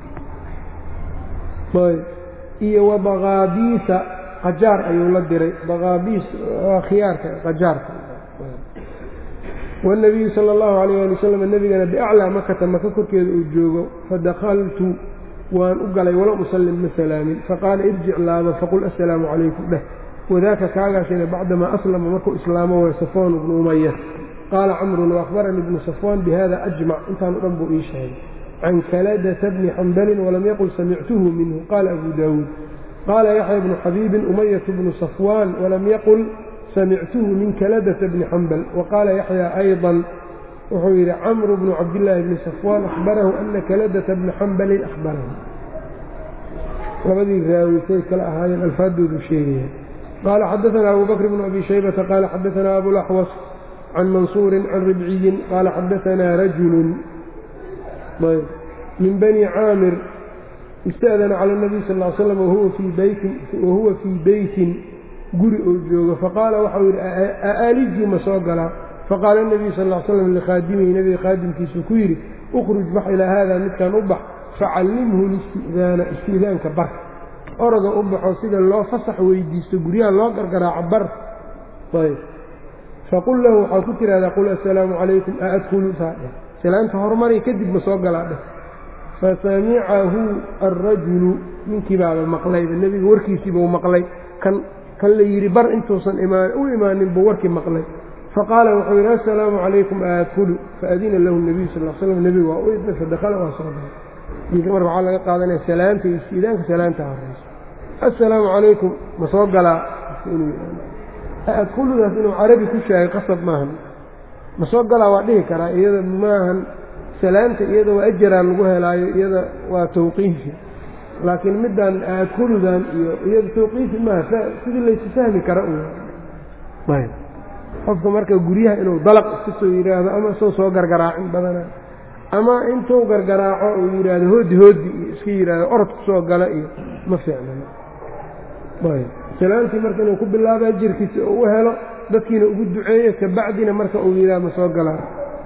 iyo wabaqaabiisa qajaar ayuu la diray baqaabiis waa khiyaarka qajaarka. wالnabiyu salى اllahu عalayه ali wasalam nebigana biaclىa makata maka korkeeda uu joogo fadakaltu waan u galay walam usallim ma salaamin faqaala irjic laaba faqul assalaamu calaykum dheh wadaaka kaagaasina bacdamaa aslama markuu islaamo way safwaan bnu umaya qaala camrun waأkhbaranii bnu safwaan bihada ajmac intaanu dhan buu ii sheegay can kaladata bni xambalin walam yaqul samictuhu minhu qaala abu daawuud qaala yaxya bnu xabiibin umayatu bnu safwaan walam yaqul samictuhu min kaladata bni xambal waqaala yaxya ayضan wuxuu yidhi camru bnu cabdillaahi bni safwaan akhbarahu ana kaladata bni xambalin akhbarahu. labadii raawisay kala ahaayeen alfaadoodu sheegaya. qaala xadaثna abu bakr bnu abi shaybata qaala xadaثna abulaxwas can mansuurin can ribciyin qaala xadaثna rajulu min bani caamir ista'dana cala الnabiy sal ly slam wahuwa fii beytin guri oo jooga faqaala waxau yidhi aalijii ma soo galaa faqaala الnabiyu sal ly slam likhaadimihi nebiga khaadimkiisuu ku yidhi ukhruj bax ilaa haada midkan u bax facallimhu listi'daana isti'daanka bar oroga u baxo sida loo fasax weydiisto guryaha loo gargaraaco bar ayb faqul lahu waxaa ku tihahdaa qul assalaamu calaykum aadkhulu saadheh salaanta hormari kadib ma soo galaa dheh fasamicahu alrajulu ninkii baaba maqlayba nebiga warkiisiibuu maqlay kan la yidhi bar intuusan u imaanin buu warkii maqlay faqaala wuxuu yidhi assalaamu calaykum aadkhulu faadina lahu nebiyu sal slam nebigu waa u idmay fadakhala waa soo galay diinka marka waxaa laga qaadanaya salaanta iyo istiidaanka salaanta horayso assalaamu calaykum ma soo galaa aadkhuludaas inuu carabi ku sheegay qasab maahan ma soo galaa waa dhihi karaa iyada maahan salaanta iyada waa ajaraan lagu helaayo iyada waa tawqiifi laakiin midaan aakuludan iyo iyada tawqiifi maaha sidii laysu fahmi kara ayb qofka marka guryaha inuu dalaq iska soo yidhaahdo ama soo gargaraacin badana ama intuu gargaraaco uu yidhaahdo hoodi iyo iska yidhaahdo orod ku soo gala iyo ma fiicnan ayb salaantii marka inuu ku bilaaba jirkiisa oo u helo dadkiina ugu duceeyo kabacdina marka uu yidhaha ma soo galaa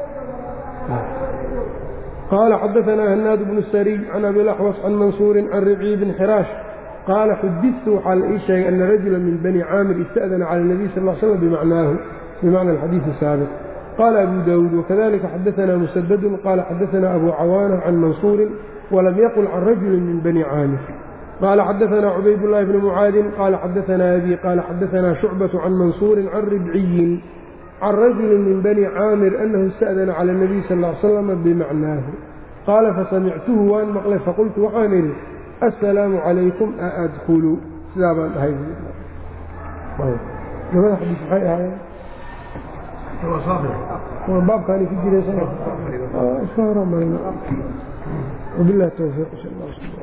qaala xadaanaa hanaad bnu sariy can abilaxwas can mansuurin can ribciy bni xiraash qaala xudidtu waxaa la ii sheegay ana rajula min bani caamir ista'dana cala nabiy sal l slam bimacna alxadiidi saabiq qaala abu daawuud wakadalika xadaanaa musadadun qaala xadaanaa abu cawaana can mansuurin walam yaqul can rajulin min bani caamir qaala xadaanaa cubaydاllahi bni mucaadin qaala xadaanaa abi qaala xadaanaa shucbaةu can mansuurin can ribciyin can rajuli min bani caamir anahu ista'dana cala اnabiy sal l slam bimacnaahu qaala fasamictuhu waan maqlay faqultu waxaan idhi assalaamu calaykum aadkulu sidaa baan dhahay labada xadiis maxay ahaayeen baabkaani ku jiray iska horamarn wabilahi towfiiq insha allah